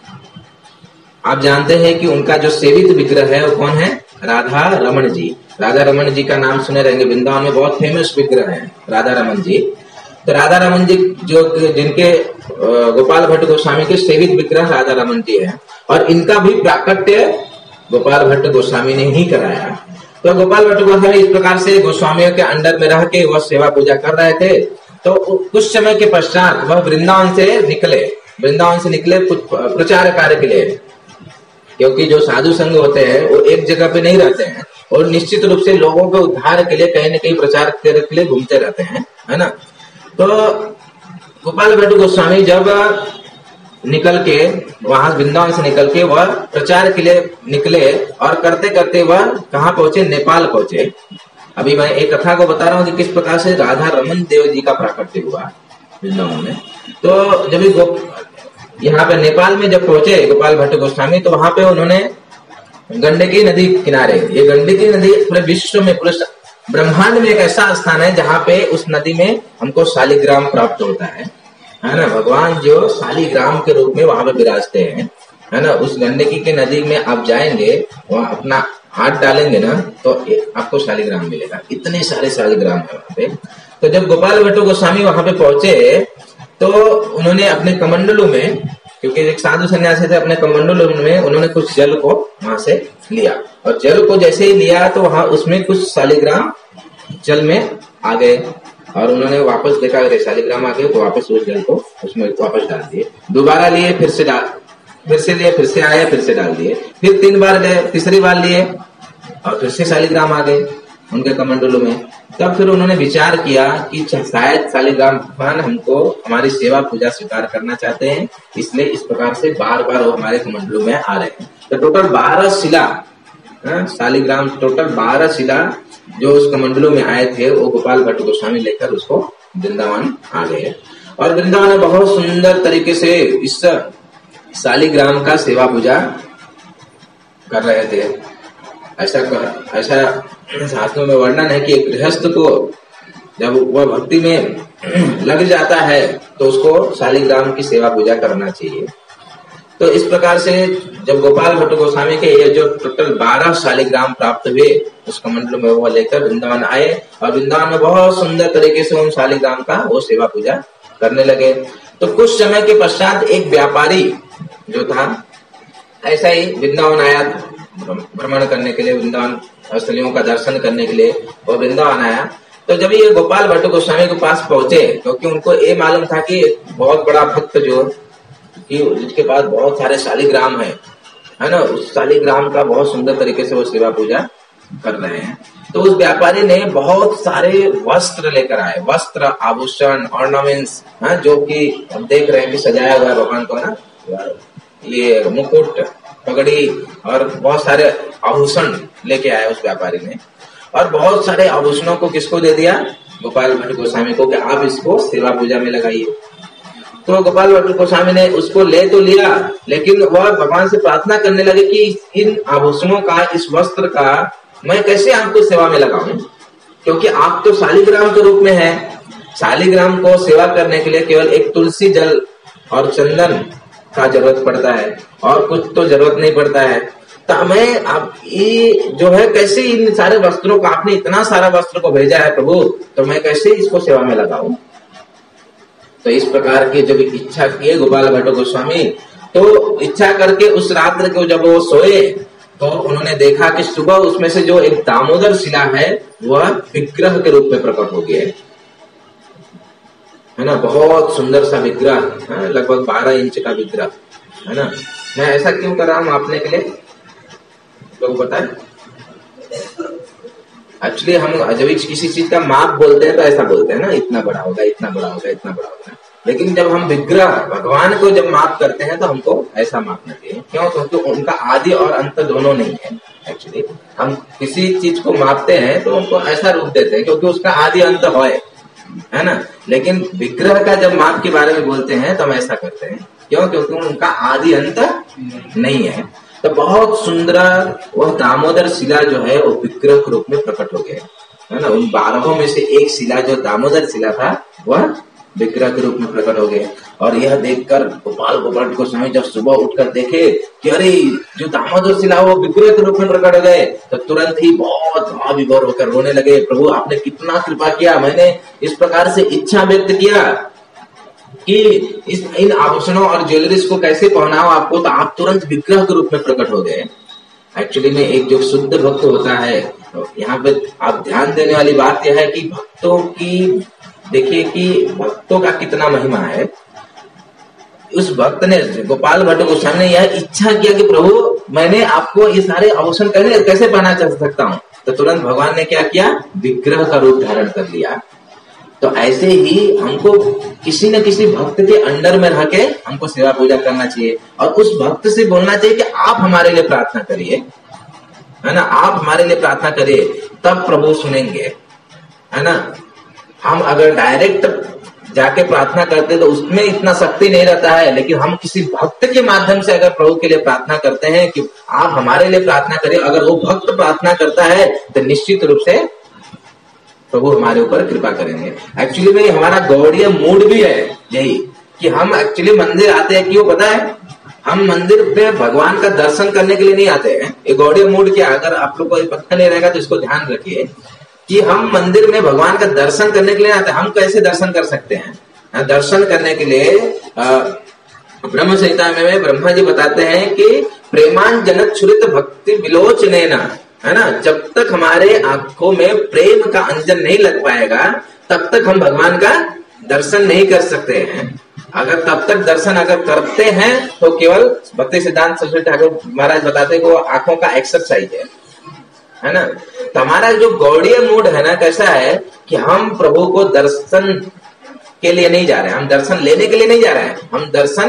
आप जानते हैं कि उनका जो सेवित विग्रह है वो कौन है? राधा रमन जी। राधा रमन जी का नाम सुने रहेंगे, वृंदावन में बहुत फेमस विग्रह है राधा रमन जी। तो राधा रमन जी जो जिनके गोपाल भट्ट गोस्वामी के सेवित विग्रह राधा रमन जी है, और इनका भी प्राकट्य गोपाल भट्ट गोस्वामी ने ही कराया। तो गोपाल भट्ट गोस्वामी इस प्रकार से गोस्वामियों के अंडर में रह के वह सेवा पूजा कर रहे थे। तो कुछ समय के पश्चात वह वृंदावन से निकले, वृंदावन से निकले कुछ प्रचार कार्य के लिए, क्योंकि जो साधु संघ होते हैं वो एक जगह पे नहीं रहते हैं और निश्चित रूप से लोगों के उद्धार के लिए कहीं न कहीं प्रचार के लिए घूमते रहते हैं, है ना। तो गोपाल भट्ट गोस्वामी जब निकल के वहां वृंदावन से निकल के वह प्रचार के लिए निकले और करते करते वह कहाँ पहुंचे? नेपाल पहुंचे। अभी मैं एक कथा को बता रहा हूँ कि किस प्रकार से राधा रमन देव जी का प्राकट्य हुआ वृंदावन में। तो जब यहाँ पे नेपाल में जब पहुंचे गोपाल भट्ट गोस्वामी, तो वहां पे उन्होंने गंडकी नदी किनारे, ये गंडकी नदी पूरे विश्व में, पूरे ब्रह्मांड में एक ऐसा स्थान है जहाँ पे उस नदी में हमको शालिग्राम प्राप्त होता है, है ना। भगवान जो शालिग्राम के रूप में वहां पे विराजते हैं, है ना। उस गंडकी के नदी में आप जाएंगे, वहां अपना हाथ डालेंगे ना तो आपको शालिग्राम मिलेगा, इतने सारे शालिग्राम है वहां पे। तो जब गोपाल भट्ट गोस्वामी वहां पे पहुंचे तो उन्होंने अपने कमंडलों में, क्योंकि एक साधु सन्यासी थे, अपने कमंडलों में उन्होंने कुछ जल को वहां से लिया, और जल को जैसे ही लिया तो वहां उसमें कुछ शालिग्राम जल में आ गए, और उन्होंने वापस देखा अरे शालिग्राम आ गए, तो वापस उस जल को उसमें वापस डाल दिए। दोबारा लिए, फिर से डाल फिर से लिए, फिर से आए, फिर से डाल दिए, फिर तीन बार गए, तीसरी बार लिए और फिर से शालिग्राम आ गए उनके कमंडलों में। तब फिर उन्होंने विचार किया कि शायद शालिग्राम भगवान हमको हमारी सेवा पूजा स्वीकार करना चाहते हैं, इसलिए इस प्रकार से बार बार वो हमारे कमंडलों में आ रहे हैं। तो टोटल बारह शिला, शालिग्राम टोटल बारह शिला जो उस कमंडलों में आए थे वो गोपाल भट्ट गोस्वामी लेकर उसको वृंदावन आ गए। और वृंदावन में बहुत सुंदर तरीके से इस शालिग्राम का सेवा पूजा कर रहे थे। ऐसा ऐसा शास्त्रों में वर्णन है कि एक गृहस्थ को जब वह भक्ति में लग जाता है तो उसको शालिग्राम की सेवा पूजा करना चाहिए। तो इस प्रकार से जब गोपाल भट्ट गोस्वामी के ये जो टोटल बारह शालिग्राम प्राप्त हुए उस कमंडल में वो लेकर वृंदावन आए और वृंदावन में बहुत सुंदर तरीके से उन शालिग्राम का वो सेवा पूजा करने लगे। तो कुछ समय के पश्चात एक व्यापारी जो था ऐसा ही वृंदावन आया भ्रमण करने के लिए, वृंदावन स्थलियों का दर्शन करने के लिए वो वृंदावन आया। तो जब ये गोपाल भट्ट गोस्वामी के पास पहुंचे, क्योंकि उनको ये मालूम था कि बहुत बड़ा भक्त जो कि जिसके पास बहुत सारे शालिग्राम है है ना, उस शालिग्राम का बहुत सुंदर तरीके से वो सेवा पूजा कर रहे हैं। तो उस व्यापारी ने बहुत सारे वस्त्र लेकर आए, वस्त्र, आभूषण, ऑर्नामेंट्स, जो कि हम देख रहे हैं कि सजाया हुआ है भगवान को ना, ये मुकुट, पगड़ी और बहुत सारे आभूषण लेके आए उस व्यापारी ने। और बहुत सारे आभूषणों को किसको दे दिया? गोपाल भट्ट गोस्वामी को, कि आप इसको सेवा पूजा में लगाइए। तो गोपाल भट्ट गोस्वामी ने उसको ले तो लिया, लेकिन वह भगवान से प्रार्थना करने लगे कि इन आभूषणों का, इस वस्त्र का मैं कैसे आपको सेवा में लगाऊं, क्योंकि आप तो शालिग्राम के रूप में है। शालिग्राम को सेवा करने के लिए केवल एक तुलसी जल और चंदन का जरूरत पड़ता है और कुछ तो जरूरत नहीं पड़ता है। तो मैं आप ये जो है कैसे इन सारे वस्त्रों को, आपने इतना सारा वस्त्र को भेजा है प्रभु, तो मैं कैसे इसको सेवा में लगाऊं। तो इस प्रकार की जब इच्छा किए गोपाल भट्ट गोस्वामी, तो इच्छा करके उस रात्र को जब वो सोए तो उन्होंने देखा कि सुबह उसमें से जो एक दामोदर शिला है वह विग्रह के रूप में प्रकट हो गया है ना। बहुत सुंदर सा विग्रह, लगभग बारह इंच का विग्रह है ना। मैं ऐसा क्यों कर रहा हूं आपने के लिए, लोग बताएं। एक्चुअली हम जब किसी चीज का माप बोलते हैं तो ऐसा बोलते हैं ना, इतना बड़ा होगा, इतना बड़ा होगा, इतना बड़ा होगा। लेकिन जब हम विग्रह भगवान को जब माप करते हैं तो हमको ऐसा मापना चाहिए। क्यों? क्योंकि उनका आदि और अंत दोनों नहीं है। एक्चुअली हम किसी चीज को मापते हैं तो उनको ऐसा रूप देते हैं क्योंकि उसका आदि अंत है, है ना। लेकिन विग्रह का जब माप के बारे में बोलते हैं तो हम ऐसा करते हैं। क्यों? क्योंकि उनका आदि अंत नहीं है। तो बहुत सुंदर वह दामोदर शिला जो है वो विग्रह के रूप में प्रकट हो गया है ना। उन बारहों में से एक शिला जो दामोदर शिला था वह विग्रह के रूप में प्रकट हो गए। और यह देखकर गोपाल भट्ट गोस्वामी जब सुबह उठकर देखे कि अरे जो दामोदर शिला वो विग्रह के रूप में प्रकट हो गए, तो तुरंत ही बहुत भाव विभोर होकर रोने लगे, प्रभु आपने कितना कृपा किया, मैंने इस प्रकार से इच्छा व्यक्त किया कि इस इन आभूषणों और ज्वेलरीज को कैसे पहनाओ आपको, तो आप तुरंत विग्रह के रूप में प्रकट हो गए। एक्चुअली में एक जो शुद्ध भक्त होता है, तो यहाँ पे आप ध्यान देने वाली बात यह है कि भक्तों की, देखिए कि भक्तों का कितना महिमा है। उस भक्त ने, गोपाल भट्ट गोस्वामी ने यह इच्छा किया कि प्रभु मैंने आपको ये सारे आभूषण कैसे कैसे पहना चल सकता हूँ, तो तुरंत भगवान ने क्या किया, विग्रह का रूप धारण कर लिया। तो ऐसे ही हमको किसी न किसी भक्त के अंडर में रह के हमको सेवा पूजा करना चाहिए और उस भक्त से बोलना चाहिए कि आप हमारे लिए प्रार्थना करिए, है ना, आप हमारे लिए प्रार्थना करिए, तब प्रभु सुनेंगे, है ना। हम अगर डायरेक्ट जाके प्रार्थना करते तो उसमें इतना शक्ति नहीं रहता है, लेकिन हम किसी भक्त के माध्यम से अगर प्रभु के लिए प्रार्थना करते हैं कि आप हमारे लिए प्रार्थना करिए, अगर वो भक्त प्रार्थना करता है तो निश्चित रूप से प्रभु हमारे ऊपर कृपा करेंगे। एक्चुअली में हमारा गौड़ीय मूड भी है यही कि हम एक्चुअली मंदिर आते हैं, क्यों पता है, हम मंदिर पे भगवान का दर्शन करने के लिए नहीं आते हैं। ये गौड़ीय मूड क्या, अगर आप लोग को पता नहीं रहेगा तो इसको ध्यान रखिए कि हम मंदिर में भगवान का दर्शन करने के लिए आते हैं। हम कैसे दर्शन कर सकते हैं? दर्शन करने के लिए ब्रह्म संहिता में ब्रह्मा जी बताते हैं कि प्रेमांजनक छुरित भक्ति विलोचनेन, है ना, जब तक हमारे आंखों में प्रेम का अंजन नहीं लग पाएगा तब तक हम भगवान का दर्शन नहीं कर सकते हैं। अगर तब तक दर्शन अगर करते हैं तो केवल भक्ति सिद्धांत सरस्वती ठाकुर महाराज बताते हैं कि वो आंखों का एक्सरसाइज है, है ना। तो हमारा जो गौड़ीय मूड है ना, कैसा है कि हम प्रभु को दर्शन के लिए नहीं जा रहे हैं, हम दर्शन लेने के लिए नहीं जा रहे हैं, हम दर्शन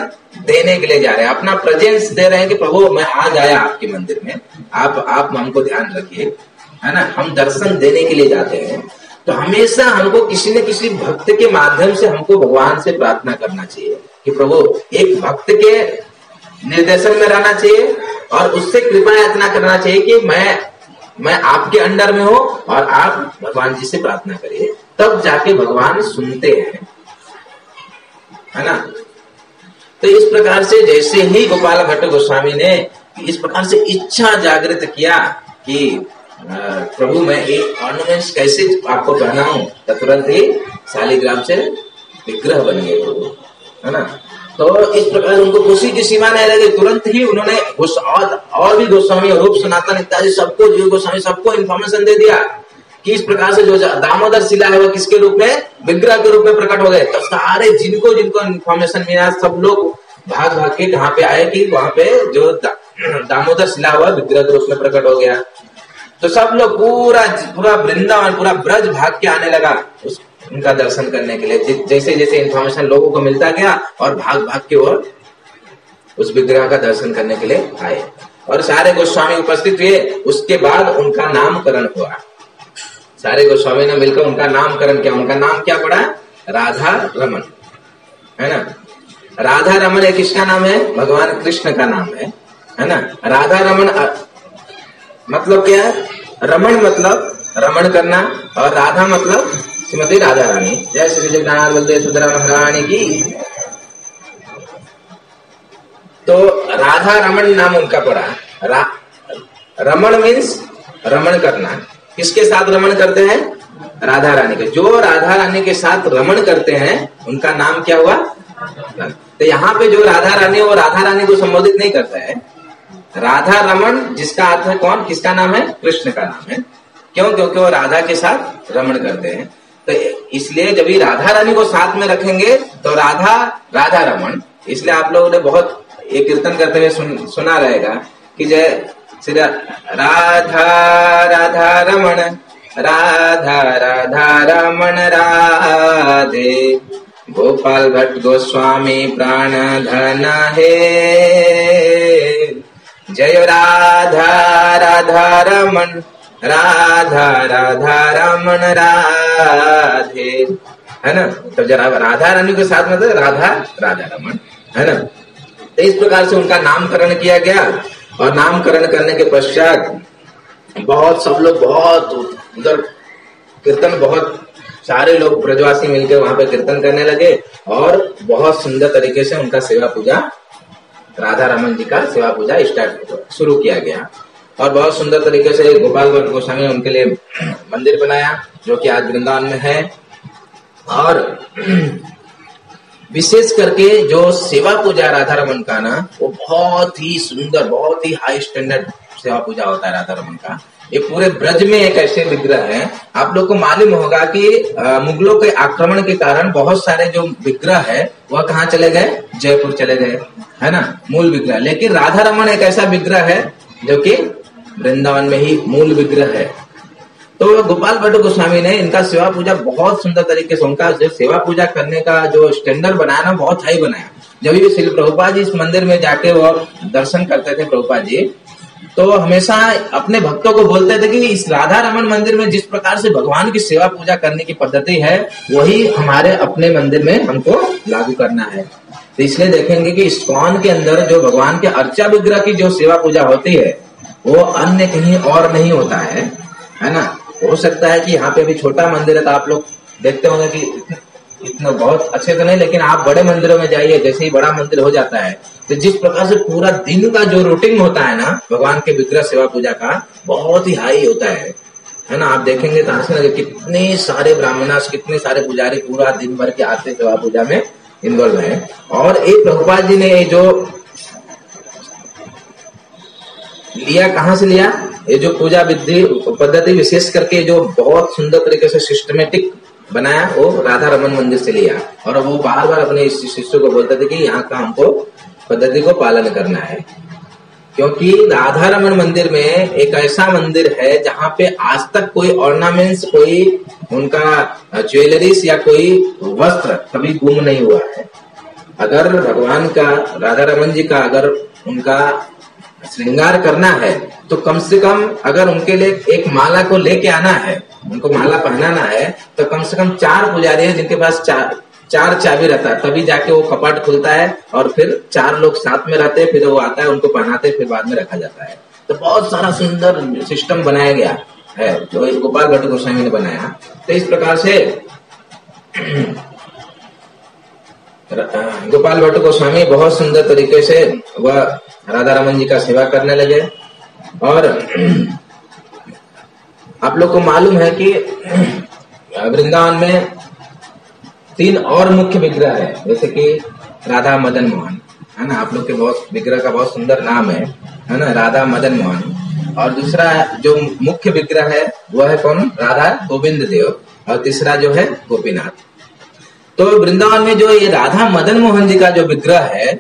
देने के लिए जा रहे हैं, अपना प्रेजेंस दे रहे हैं कि प्रभु मैं आज आया आपके मंदिर में, आप आप हमको ध्यान रखिए, है ना। हम दर्शन देने के लिए जाते हैं, तो हमेशा हमको किसी न किसी भक्त के माध्यम से हमको भगवान से प्रार्थना करना चाहिए कि प्रभु एक भक्त के निर्देशन में रहना चाहिए और उससे कृपा याचना करना चाहिए कि मैं मैं आपके अंडर में हूं और आप भगवान जी से प्रार्थना करिए, तब जाके भगवान सुनते हैं, है ना। तो इस प्रकार से जैसे ही गोपाल भट्ट गोस्वामी ने इस प्रकार से इच्छा जागृत किया कि प्रभु मैं एक ऑर्नामेंट्स कैसे आपको पहनाऊं, तो तुरंत ही शालिग्राम से विग्रह बन गए प्रभु, है ना। तो इस प्रकार उनको खुशी की सीमा नहीं लगी, तुरंत ही उन्होंने और, और भी गोस्वामी रूप सनातन इत्यादि सबको, जीव गोस्वामी सबको इन्फॉर्मेशन दे दिया कि इस प्रकार से जो दामोदर शिला है वो किसके रूप में, विग्रह के रूप में प्रकट हो गए। तो सारे जिनको जिनको इन्फॉर्मेशन मिला सब लोग भाग भाग के कहाँ पे आए कि वहां पे जो दा, दामोदर शिला हुआ विग्रह के रूप में प्रकट हो गया। तो सब लोग पूरा पूरा वृंदावन पूरा ब्रज भाग के आने लगा उस उनका दर्शन करने के लिए, जैसे जैसे इन्फॉर्मेशन लोगों को मिलता गया और भाग भाग के वो उस विग्रह का दर्शन करने के लिए आए और सारे गोस्वामी उपस्थित हुए। उसके बाद उनका नामकरण हुआ, सारे गोस्वामी ने मिलकर उनका नामकरण किया। उनका नाम क्या पड़ा, राधा रमन, है ना। राधा रमन एक किसका नाम है, भगवान कृष्ण का नाम है, है ना। राधा रमन मतलब क्या है, रमन मतलब रमण करना और राधा मतलब श्रीमती राधा रानी। जय श्री जगन्नाथ बलदेव सुभद्रा महारानी की। तो राधा रमन नाम उनका पड़ा। रा, रमण मीन्स रमण करना, किसके साथ रमण करते हैं, राधा रानी के। जो राधा रानी के साथ रमण करते हैं उनका नाम क्या हुआ। तो यहाँ पे जो राधा रानी है वो राधा रानी को संबोधित नहीं करता है, राधा रमन जिसका अर्थ है कौन, किसका नाम है, कृष्ण का नाम है। क्यों, क्योंकि वो राधा के साथ रमण करते हैं। तो इसलिए जब भी राधा रानी को साथ में रखेंगे तो राधा राधा रमन। इसलिए आप लोगों ने बहुत ये कीर्तन करते हुए सुन, सुना रहेगा कि जय श्री राधा राधा रमन राधा राधा रमन राधे गोपाल भट्ट गोस्वामी प्राण धन है। जय राधा राधा रमन राधा राधा रमन राधे, है ना। तो जरा राधा रानी के साथ मतलब राधा राधा रमन, है ना। तो इस प्रकार से उनका नामकरण किया गया और नामकरण करने के पश्चात बहुत सब लोग बहुत उधर कीर्तन, बहुत सारे लोग ब्रजवासी मिलकर वहां पे कीर्तन करने लगे और बहुत सुंदर तरीके से उनका सेवा पूजा, राधा रमन जी का सेवा पूजा स्टार्ट शुरू किया गया। और बहुत सुंदर तरीके से गोपाल भट्ट गोस्वामी ने उनके लिए मंदिर बनाया जो कि आज वृंदावन में है। और विशेष करके जो सेवा पूजा राधा रमन का ना, वो बहुत ही सुंदर, बहुत ही हाई स्टैंडर्ड सेवा पूजा होता है राधा रमन का। ये पूरे ब्रज में एक ऐसे विग्रह है, आप लोग को मालूम होगा कि मुगलों के आक्रमण के कारण बहुत सारे जो विग्रह है वह कहाँ चले गए, जयपुर चले गए, है ना, मूल विग्रह। लेकिन राधा रमन एक ऐसा विग्रह है जो कि वृंदावन में ही मूल विग्रह है। तो गोपाल भट्ट गोस्वामी ने इनका सेवा पूजा बहुत सुंदर तरीके से, उनका जो सेवा पूजा करने का जो स्टैंडर्ड बनाया ना, बहुत हाई बनाया। जब भी श्री प्रभुपाद जी इस मंदिर में जाके वो दर्शन करते थे प्रभुपाद जी, तो हमेशा अपने भक्तों को बोलते थे कि इस राधा रमन मंदिर में जिस प्रकार से भगवान की सेवा पूजा करने की पद्धति है वही हमारे अपने मंदिर में हमको लागू करना है। तो इसलिए देखेंगे कि इस्कॉन के अंदर जो भगवान के अर्चा विग्रह की जो सेवा पूजा होती है वो अन्य कहीं और नहीं होता है, है ना। हो सकता है कि यहाँ पे भी छोटा मंदिर है तो आप लोग देखते होंगे कि इतना बहुत अच्छे तो नहीं, लेकिन आप बड़े मंदिरों में जाइए, जैसे ही बड़ा मंदिर हो जाता है तो जिस प्रकार से पूरा दिन का जो रूटीन होता है ना भगवान के विग्रह सेवा पूजा का, बहुत ही हाई होता है, है ना। आप देखेंगे तो हंसने लगे, कितने सारे ब्राह्मणास, कितने सारे पुजारी पूरा दिन भर के आते सेवा पूजा में इन्वॉल्व है। और एक प्रभुपाद जी ने जो लिया, कहाँ से लिया, ये जो पूजा विधि पद्धति विशेष करके जो बहुत सुंदर तरीके से सिस्टमेटिक बनाया वो राधा रमन मंदिर से लिया। और वो बार बार अपने शिष्यों को बोलते थे कि यहाँ का हमको पद्धति को पालन करना है, क्योंकि राधा रमन मंदिर में एक ऐसा मंदिर है जहाँ पे आज तक कोई ऑर्नामेंट्स, कोई उनका ज्वेलरीज या कोई वस्त्र कभी गुम नहीं हुआ है, अगर भगवान का, राधा रमन जी का अगर उनका श्रृंगार करना है तो कम से कम अगर उनके लिए एक माला को लेके आना है, उनको माला पहनाना है, तो कम से कम चार पुजारी है जिनके पास चार चार चाबी रहता है, तभी जाके वो कपाट खुलता है और फिर चार लोग साथ में रहते हैं, फिर वो आता है, उनको पहनाते, फिर बाद में रखा जाता है। तो बहुत सारा सुंदर सिस्टम बनाया गया है जो गोपाल भट्ट गोस्वामी ने बनाया। तो इस प्रकार से गोपाल भट्ट गोस्वामी बहुत सुंदर तरीके से वह राधा रमन जी का सेवा करने लगे। और आप लोग को मालूम है कि वृंदावन में तीन और मुख्य विग्रह है, जैसे कि राधा मदन मोहन है ना, आप लोग के बहुत विग्रह का बहुत सुंदर नाम है है ना, राधा मदन मोहन। और दूसरा जो मुख्य विग्रह है वह है कौन, राधा गोविंद देव। और तीसरा जो है गोपीनाथ। तो वृंदावन में जो ये राधा मदन मोहन जी का जो विग्रह है,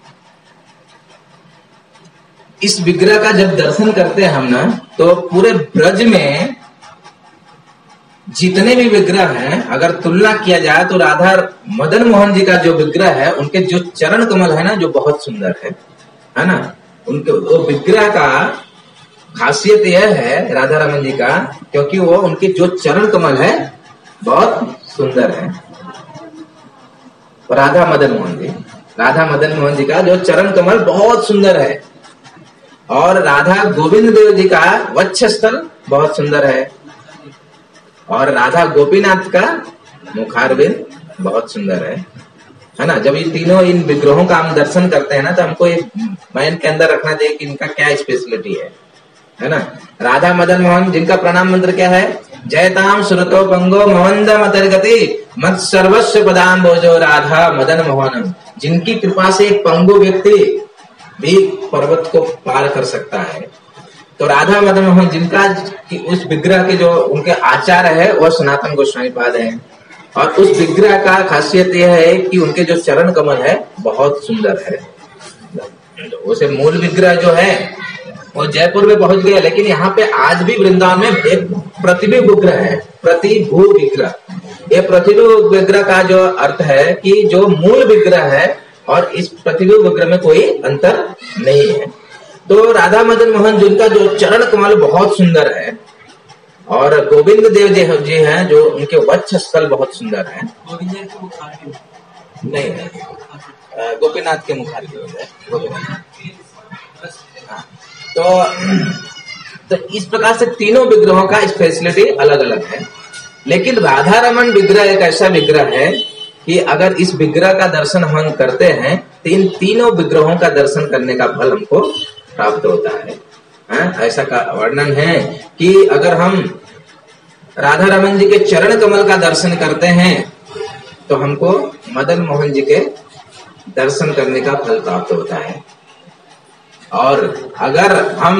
इस विग्रह का जब दर्शन करते हैं हम ना, तो पूरे ब्रज में जितने भी विग्रह हैं अगर तुलना किया जाए तो राधा मदन मोहन जी का जो विग्रह है, उनके जो चरण कमल है ना, जो बहुत सुंदर है है ना, उनके वो विग्रह का खासियत यह है राधा रमन जी का, क्योंकि वो उनके जो चरण कमल है बहुत सुंदर है। राधा मदन मोहन जी, राधा मदन मोहन जी का जो चरण कमल बहुत सुंदर है। और राधा गोविंद देव जी का वक्षस्थल बहुत सुंदर है। और राधा गोपीनाथ का मुखारविंद बहुत सुंदर है है ना। जब ये तीनों इन विग्रहों का हम दर्शन करते हैं ना, तो हमको एक माइंड के अंदर रखना चाहिए कि इनका क्या स्पेशलिटी है है ना। राधा मदन मोहन जिनका प्रणाम मंत्र क्या है, जयताम सुरतो पंगो मोहंद मतर्गति मत सर्वस्व पदाम भोजो राधा मदन मोहनम। जिनकी कृपा से एक पंगु व्यक्ति भी पर्वत को पार कर सकता है। तो राधा मदन मोहन जिनका उस विग्रह के जो उनके आचार्य है वह सनातन गोस्वामी पाद है। और उस विग्रह का खासियत यह है कि उनके जो चरण कमल है बहुत सुंदर है। उसे मूल विग्रह जो है वो जयपुर में पहुंच गया, लेकिन यहाँ पे आज भी वृंदावन में एक प्रतिबिंब विग्रह है, प्रतिभू विग्रह। ये प्रतिबिंब विग्रह का जो अर्थ है कि जो मूल विग्रह है और इस प्रतिबिंब विग्रह में कोई अंतर नहीं है। तो राधा मदन मोहन जिनका जो चरण कमल बहुत सुंदर है, और गोविंद देव जी जी हैं जो उनके वक्ष स्थल बहुत सुंदर है। नहीं है, गोपीनाथ के मुखारविंद है गोपीनाथ। हाँ, तो तो इस प्रकार से तीनों विग्रहों का स्पेशलिटी अलग अलग है। लेकिन राधा रमन विग्रह एक ऐसा विग्रह है कि अगर इस विग्रह का दर्शन हम करते हैं तो इन तीनों विग्रहों का दर्शन करने का फल हमको प्राप्त होता है। हाँ, ऐसा का वर्णन है कि अगर हम राधा रमन जी के चरण कमल का दर्शन करते हैं तो हमको मदन मोहन जी के दर्शन करने का फल प्राप्त होता है। और अगर हम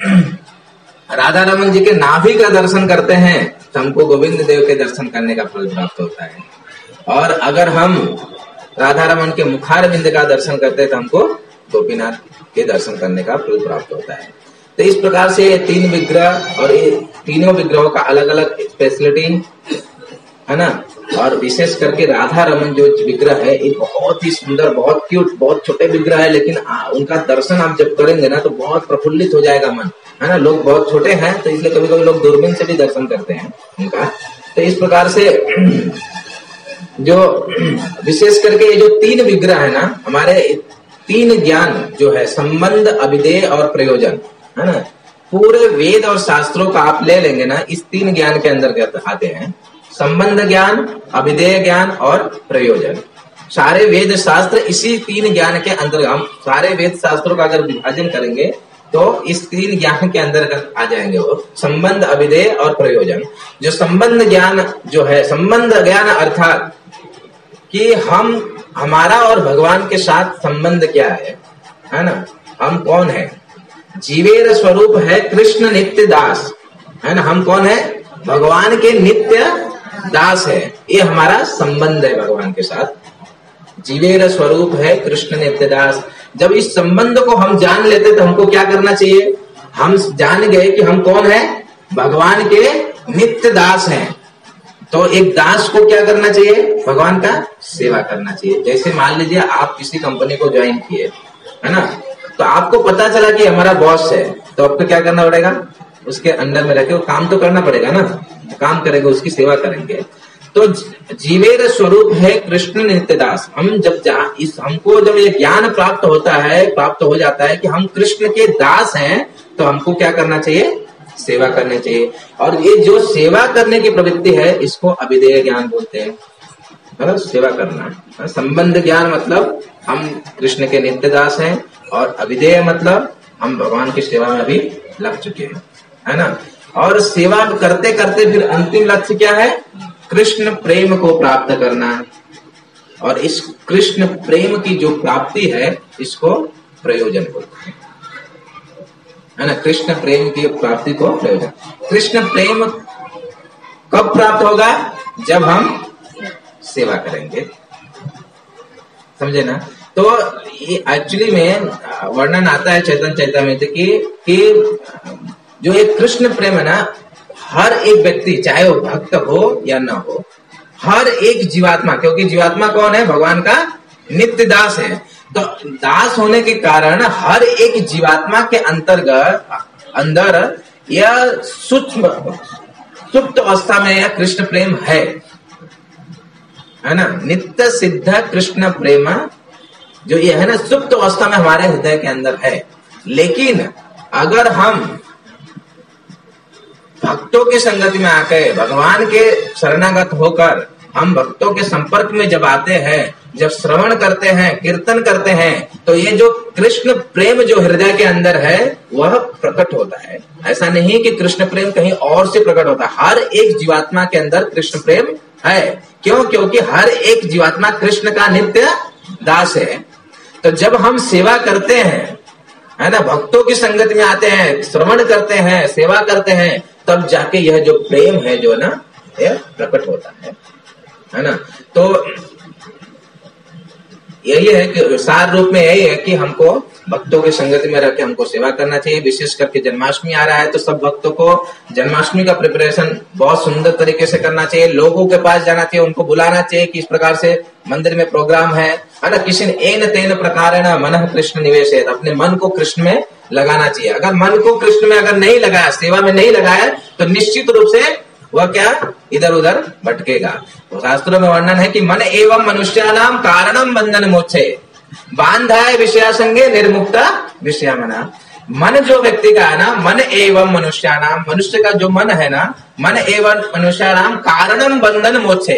राधा रमन जी के नाभि का दर्शन करते हैं तो हमको गोविंद देव के दर्शन करने का फल प्राप्त होता है। और अगर हम राधा रमन के मुखारविंद का दर्शन करते हैं तो हमको गोपीनाथ के दर्शन करने का फल प्राप्त होता है। तो इस प्रकार से ये तीन विग्रह और ये तीनों विग्रहों का अलग अलग स्पेशलिटी है ना। और विशेष करके राधा रमन जो विग्रह है ये बहुत ही सुंदर, बहुत क्यूट, बहुत छोटे विग्रह है, लेकिन आ, उनका दर्शन आप जब करेंगे ना तो बहुत प्रफुल्लित हो जाएगा मन, है ना। लोग बहुत छोटे हैं तो इसलिए कभी कभी लोग दूरबीन से भी दर्शन करते हैं उनका। तो इस प्रकार से जो विशेष करके ये जो तीन विग्रह है ना, हमारे तीन ज्ञान जो है संबंध, अभिधेय और प्रयोजन, है ना। पूरे वेद और शास्त्रों का आप ले लेंगे ना, इस तीन ज्ञान के अंदर आते हैं। संबंध ज्ञान, अभिधेय ज्ञान और प्रयोजन। सारे वेद शास्त्र इसी तीन ज्ञान के अंदर, हम सारे वेद शास्त्रों का अगर विभाजन करेंगे तो इस तीन ज्ञान के अंदर आ जाएंगे वो संबंध, अभिधेय और प्रयोजन। जो संबंध ज्ञान जो है, संबंध ज्ञान अर्थात कि हम हमारा और भगवान के साथ संबंध क्या है, है ना। हम कौन है, जीवेर स्वरूप है कृष्ण नित्य दास, है ना। हम कौन है, भगवान के नित्य दास है। ये हमारा संबंध है भगवान के साथ। जीवेर स्वरूप है कृष्ण नित्य दास। जब इस संबंध को हम जान लेते तो हमको क्या करना चाहिए, हम जान गए कि हम कौन है, भगवान के नित्य दास हैं। तो एक दास को क्या करना चाहिए? भगवान का सेवा करना चाहिए। जैसे मान लीजिए आप किसी कंपनी को ज्वाइन किए, है ना, तो आपको पता चला कि हमारा बॉस है, तो आपको क्या करना पड़ेगा? उसके अंडर में रहकर वो काम तो करना पड़ेगा ना, काम करेंगे, उसकी सेवा करेंगे। तो जीवेर स्वरूप है कृष्ण नित्यदास। हम जब जा इस हमको जब ये ज्ञान प्राप्त होता है, प्राप्त हो जाता है कि हम कृष्ण के दास हैं, तो हमको क्या करना चाहिए? सेवा करनी चाहिए। और ये जो सेवा करने की प्रवृत्ति है, इसको अभिधेय ज्ञान बोलते हैं, मतलब सेवा करना। संबंध ज्ञान मतलब हम कृष्ण के नित्य दास हैं, और अभिधेय मतलब हम भगवान की सेवा में अभी लग चुके हैं, है ना। और सेवा करते करते फिर अंतिम लक्ष्य क्या है? कृष्ण प्रेम को प्राप्त करना। और इस कृष्ण प्रेम की जो प्राप्ति है, इसको प्रयोजन बोलते हैं, है ना। कृष्ण प्रेम की प्राप्ति को प्रयोजन। कृष्ण प्रेम कब प्राप्त होगा? जब हम सेवा करेंगे, समझे ना। तो ये एक्चुअली में वर्णन आता है चैतन्य चैतामृत की कि जो एक कृष्ण प्रेम है ना, हर एक व्यक्ति, चाहे वो भक्त हो या ना हो, हर एक जीवात्मा, क्योंकि जीवात्मा कौन है? भगवान का नित्य दास है। तो दास होने के कारण हर एक जीवात्मा के अंतर्गत अंदर यह सूक्ष्म सुप्त अवस्था में यह कृष्ण प्रेम है, है ना। नित्य सिद्ध कृष्ण प्रेम जो ये है ना, सुप्त अवस्था में हमारे हृदय के अंदर है। लेकिन अगर हम भक्तों की संगति में आकर, भगवान के शरणागत होकर, हम भक्तों के संपर्क में जब आते हैं, जब श्रवण करते हैं, कीर्तन करते हैं, तो ये जो कृष्ण प्रेम जो हृदय के अंदर है, वह प्रकट होता है। ऐसा नहीं कि कृष्ण प्रेम कहीं और से प्रकट होता है, हर एक जीवात्मा के अंदर कृष्ण प्रेम है। क्यों? क्योंकि हर एक जीवात्मा कृष्ण का नित्य दास है। तो जब हम सेवा करते हैं, है ना, भक्तों की संगति में आते हैं, श्रवण करते हैं, सेवा करते हैं, तब जाके यह जो प्रेम है जो ना, यह प्रकट होता है, है ना। तो यही है कि सार रूप में यही है कि हमको भक्तों की संगति में रहकर हमको सेवा करना चाहिए। विशेष करके जन्माष्टमी आ रहा है, तो सब भक्तों को जन्माष्टमी का प्रिपरेशन बहुत सुंदर तरीके से करना चाहिए। लोगों के पास जाना चाहिए, उनको बुलाना चाहिए कि इस प्रकार से मंदिर में प्रोग्राम है, है ना। किसी एन तेन प्रकारेण मनः कृष्ण निवेशेत, अपने मन को कृष्ण में लगाना चाहिए। अगर मन को कृष्ण में अगर नहीं लगाया, सेवा में नहीं लगाया, तो निश्चित रूप से वह क्या इधर उधर भटकेगा। तो शास्त्रों में वर्णन है कि मन एवं मनुष्यानाम कारणम बंधन मोक्षे, बांधाय विषयासंगे निर्मुक्ता विषयमना। मन जो व्यक्ति का है ना, मन एवं मनुष्यानाम, मनुष्य का जो मन है ना, मन एवं मनुष्यानाम कारणम बंधन मोक्षे,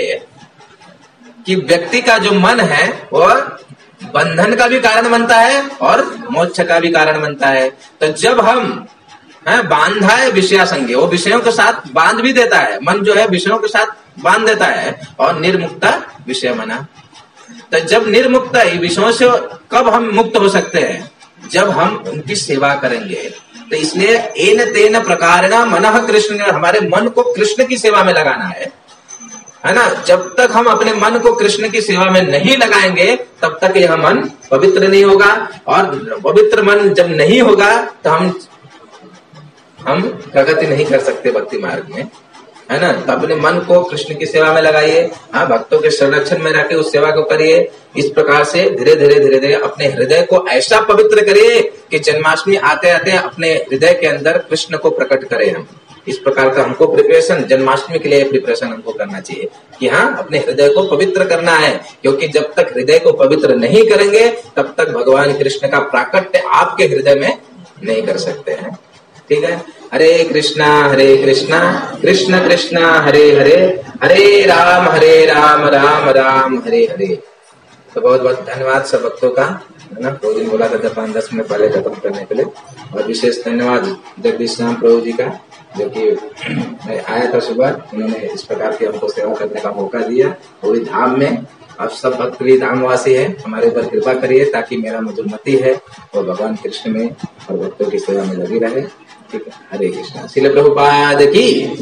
कि व्यक्ति का जो मन है वह बंधन का भी कारण बनता है और मोक्ष का भी कारण बनता है। तो जब हम है बांधा है विषयासंगे, वो विषयों के साथ बांध भी देता है, मन जो है विषयों के साथ बांध देता है, और निर्मुक्ता विषय मना। तो जब निर्मुक्ता विषयों से कब हम मुक्त हो सकते हैं? जब हम उनकी सेवा करेंगे। तो इसलिए एन तेन प्रकारेण मनः कृष्ण, हमारे मन को कृष्ण की सेवा में लगाना है, है ना। जब तक हम अपने मन को कृष्ण की सेवा में नहीं लगाएंगे, तब तक यह मन पवित्र नहीं होगा। और पवित्र मन जब नहीं होगा, तो हम हम प्रगति नहीं कर सकते भक्ति मार्ग में, है ना। तो अपने मन को कृष्ण की सेवा में लगाइए, हाँ, भक्तों के संरक्षण में रहकर उस सेवा को करिए। इस प्रकार से धीरे धीरे धीरे धीरे अपने हृदय को ऐसा पवित्र करिए कि जन्माष्टमी आते आते अपने हृदय के अंदर कृष्ण को प्रकट करें हम। इस प्रकार का हमको प्रिपरेशन, जन्माष्टमी के लिए प्रिपरेशन हमको करना चाहिए कि हाँ, अपने हृदय को पवित्र करना है। क्योंकि जब तक हृदय को पवित्र नहीं करेंगे, तब तक भगवान कृष्ण का प्राकट्य आपके हृदय में नहीं कर सकते हैं। ठीक है। हरे कृष्णा हरे कृष्णा कृष्ण कृष्णा हरे हरे, हरे राम हरे राम राम राम हरे हरे। तो बहुत बहुत धन्यवाद सब भक्तों का, है ना। दो दिन बोला था पाँच दस मिनट पहले खत्म करने के लिए। और विशेष धन्यवाद जगदीश राम प्रभु जी का, जो कि आया था सुबह, उन्होंने इस प्रकार की हमको सेवा करने का मौका दिया। वो भी धाम में, आप सब भक्त भी धामवासी है, हमारे ऊपर कृपा करिए ताकि मेरा मधुमती है वो भगवान कृष्ण में और भक्तों की सेवा में लगी रहे। ठीक है। हरे कृष्णा। श्रील प्रभुपाद की।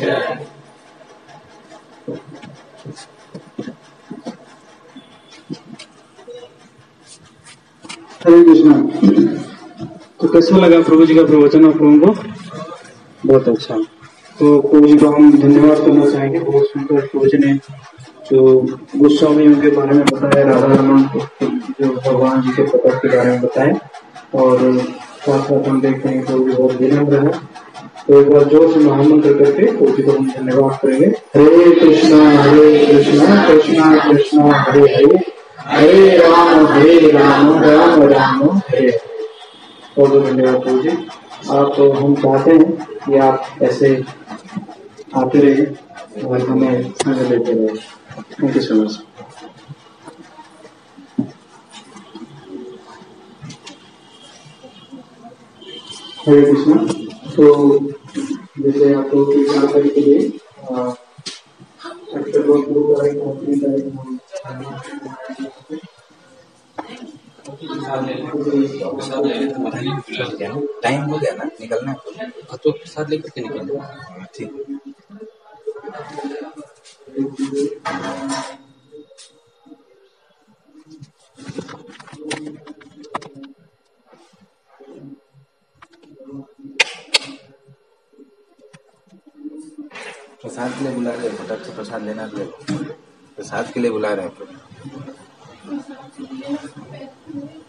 हरे कृष्णा। तो कैसा लगा प्रभु जी का प्रवचन आप लोगों को? बहुत अच्छा। तो प्रभु को हम धन्यवाद करना चाहेंगे। बहुत सुंदर प्रभु ने जो गोस्वामियों के बारे में बताया, राधा रमन जो भगवान जी के प्रकट के बारे में बताया, और साथ साथ हम देखते हैं प्रभु बहुत विनम्र है। तो एक बार जोर से महामंत्र करके प्रभु को हम धन्यवाद करेंगे। हरे कृष्णा हरे कृष्णा कृष्णा कृष्णा हरे हरे, हरे राम हरे राम राम राम हरे। बहुत बहुत धन्यवाद प्रभु जी। आप हम चाहते हैं कि आप ऐसे आते रहे और हमें संग लेते रहे। Thank you so much. Hare Krishna. तो जैसे आपको जानकारी के लिए टाइम हो गया ना, निकलना है तो प्रसाद लेकर के निकलना। ठीक। प्रसाद के लिए बुला रहे हैं, फटक से प्रसाद लेना भी प्रसाद के लिए बुला रहे हैं।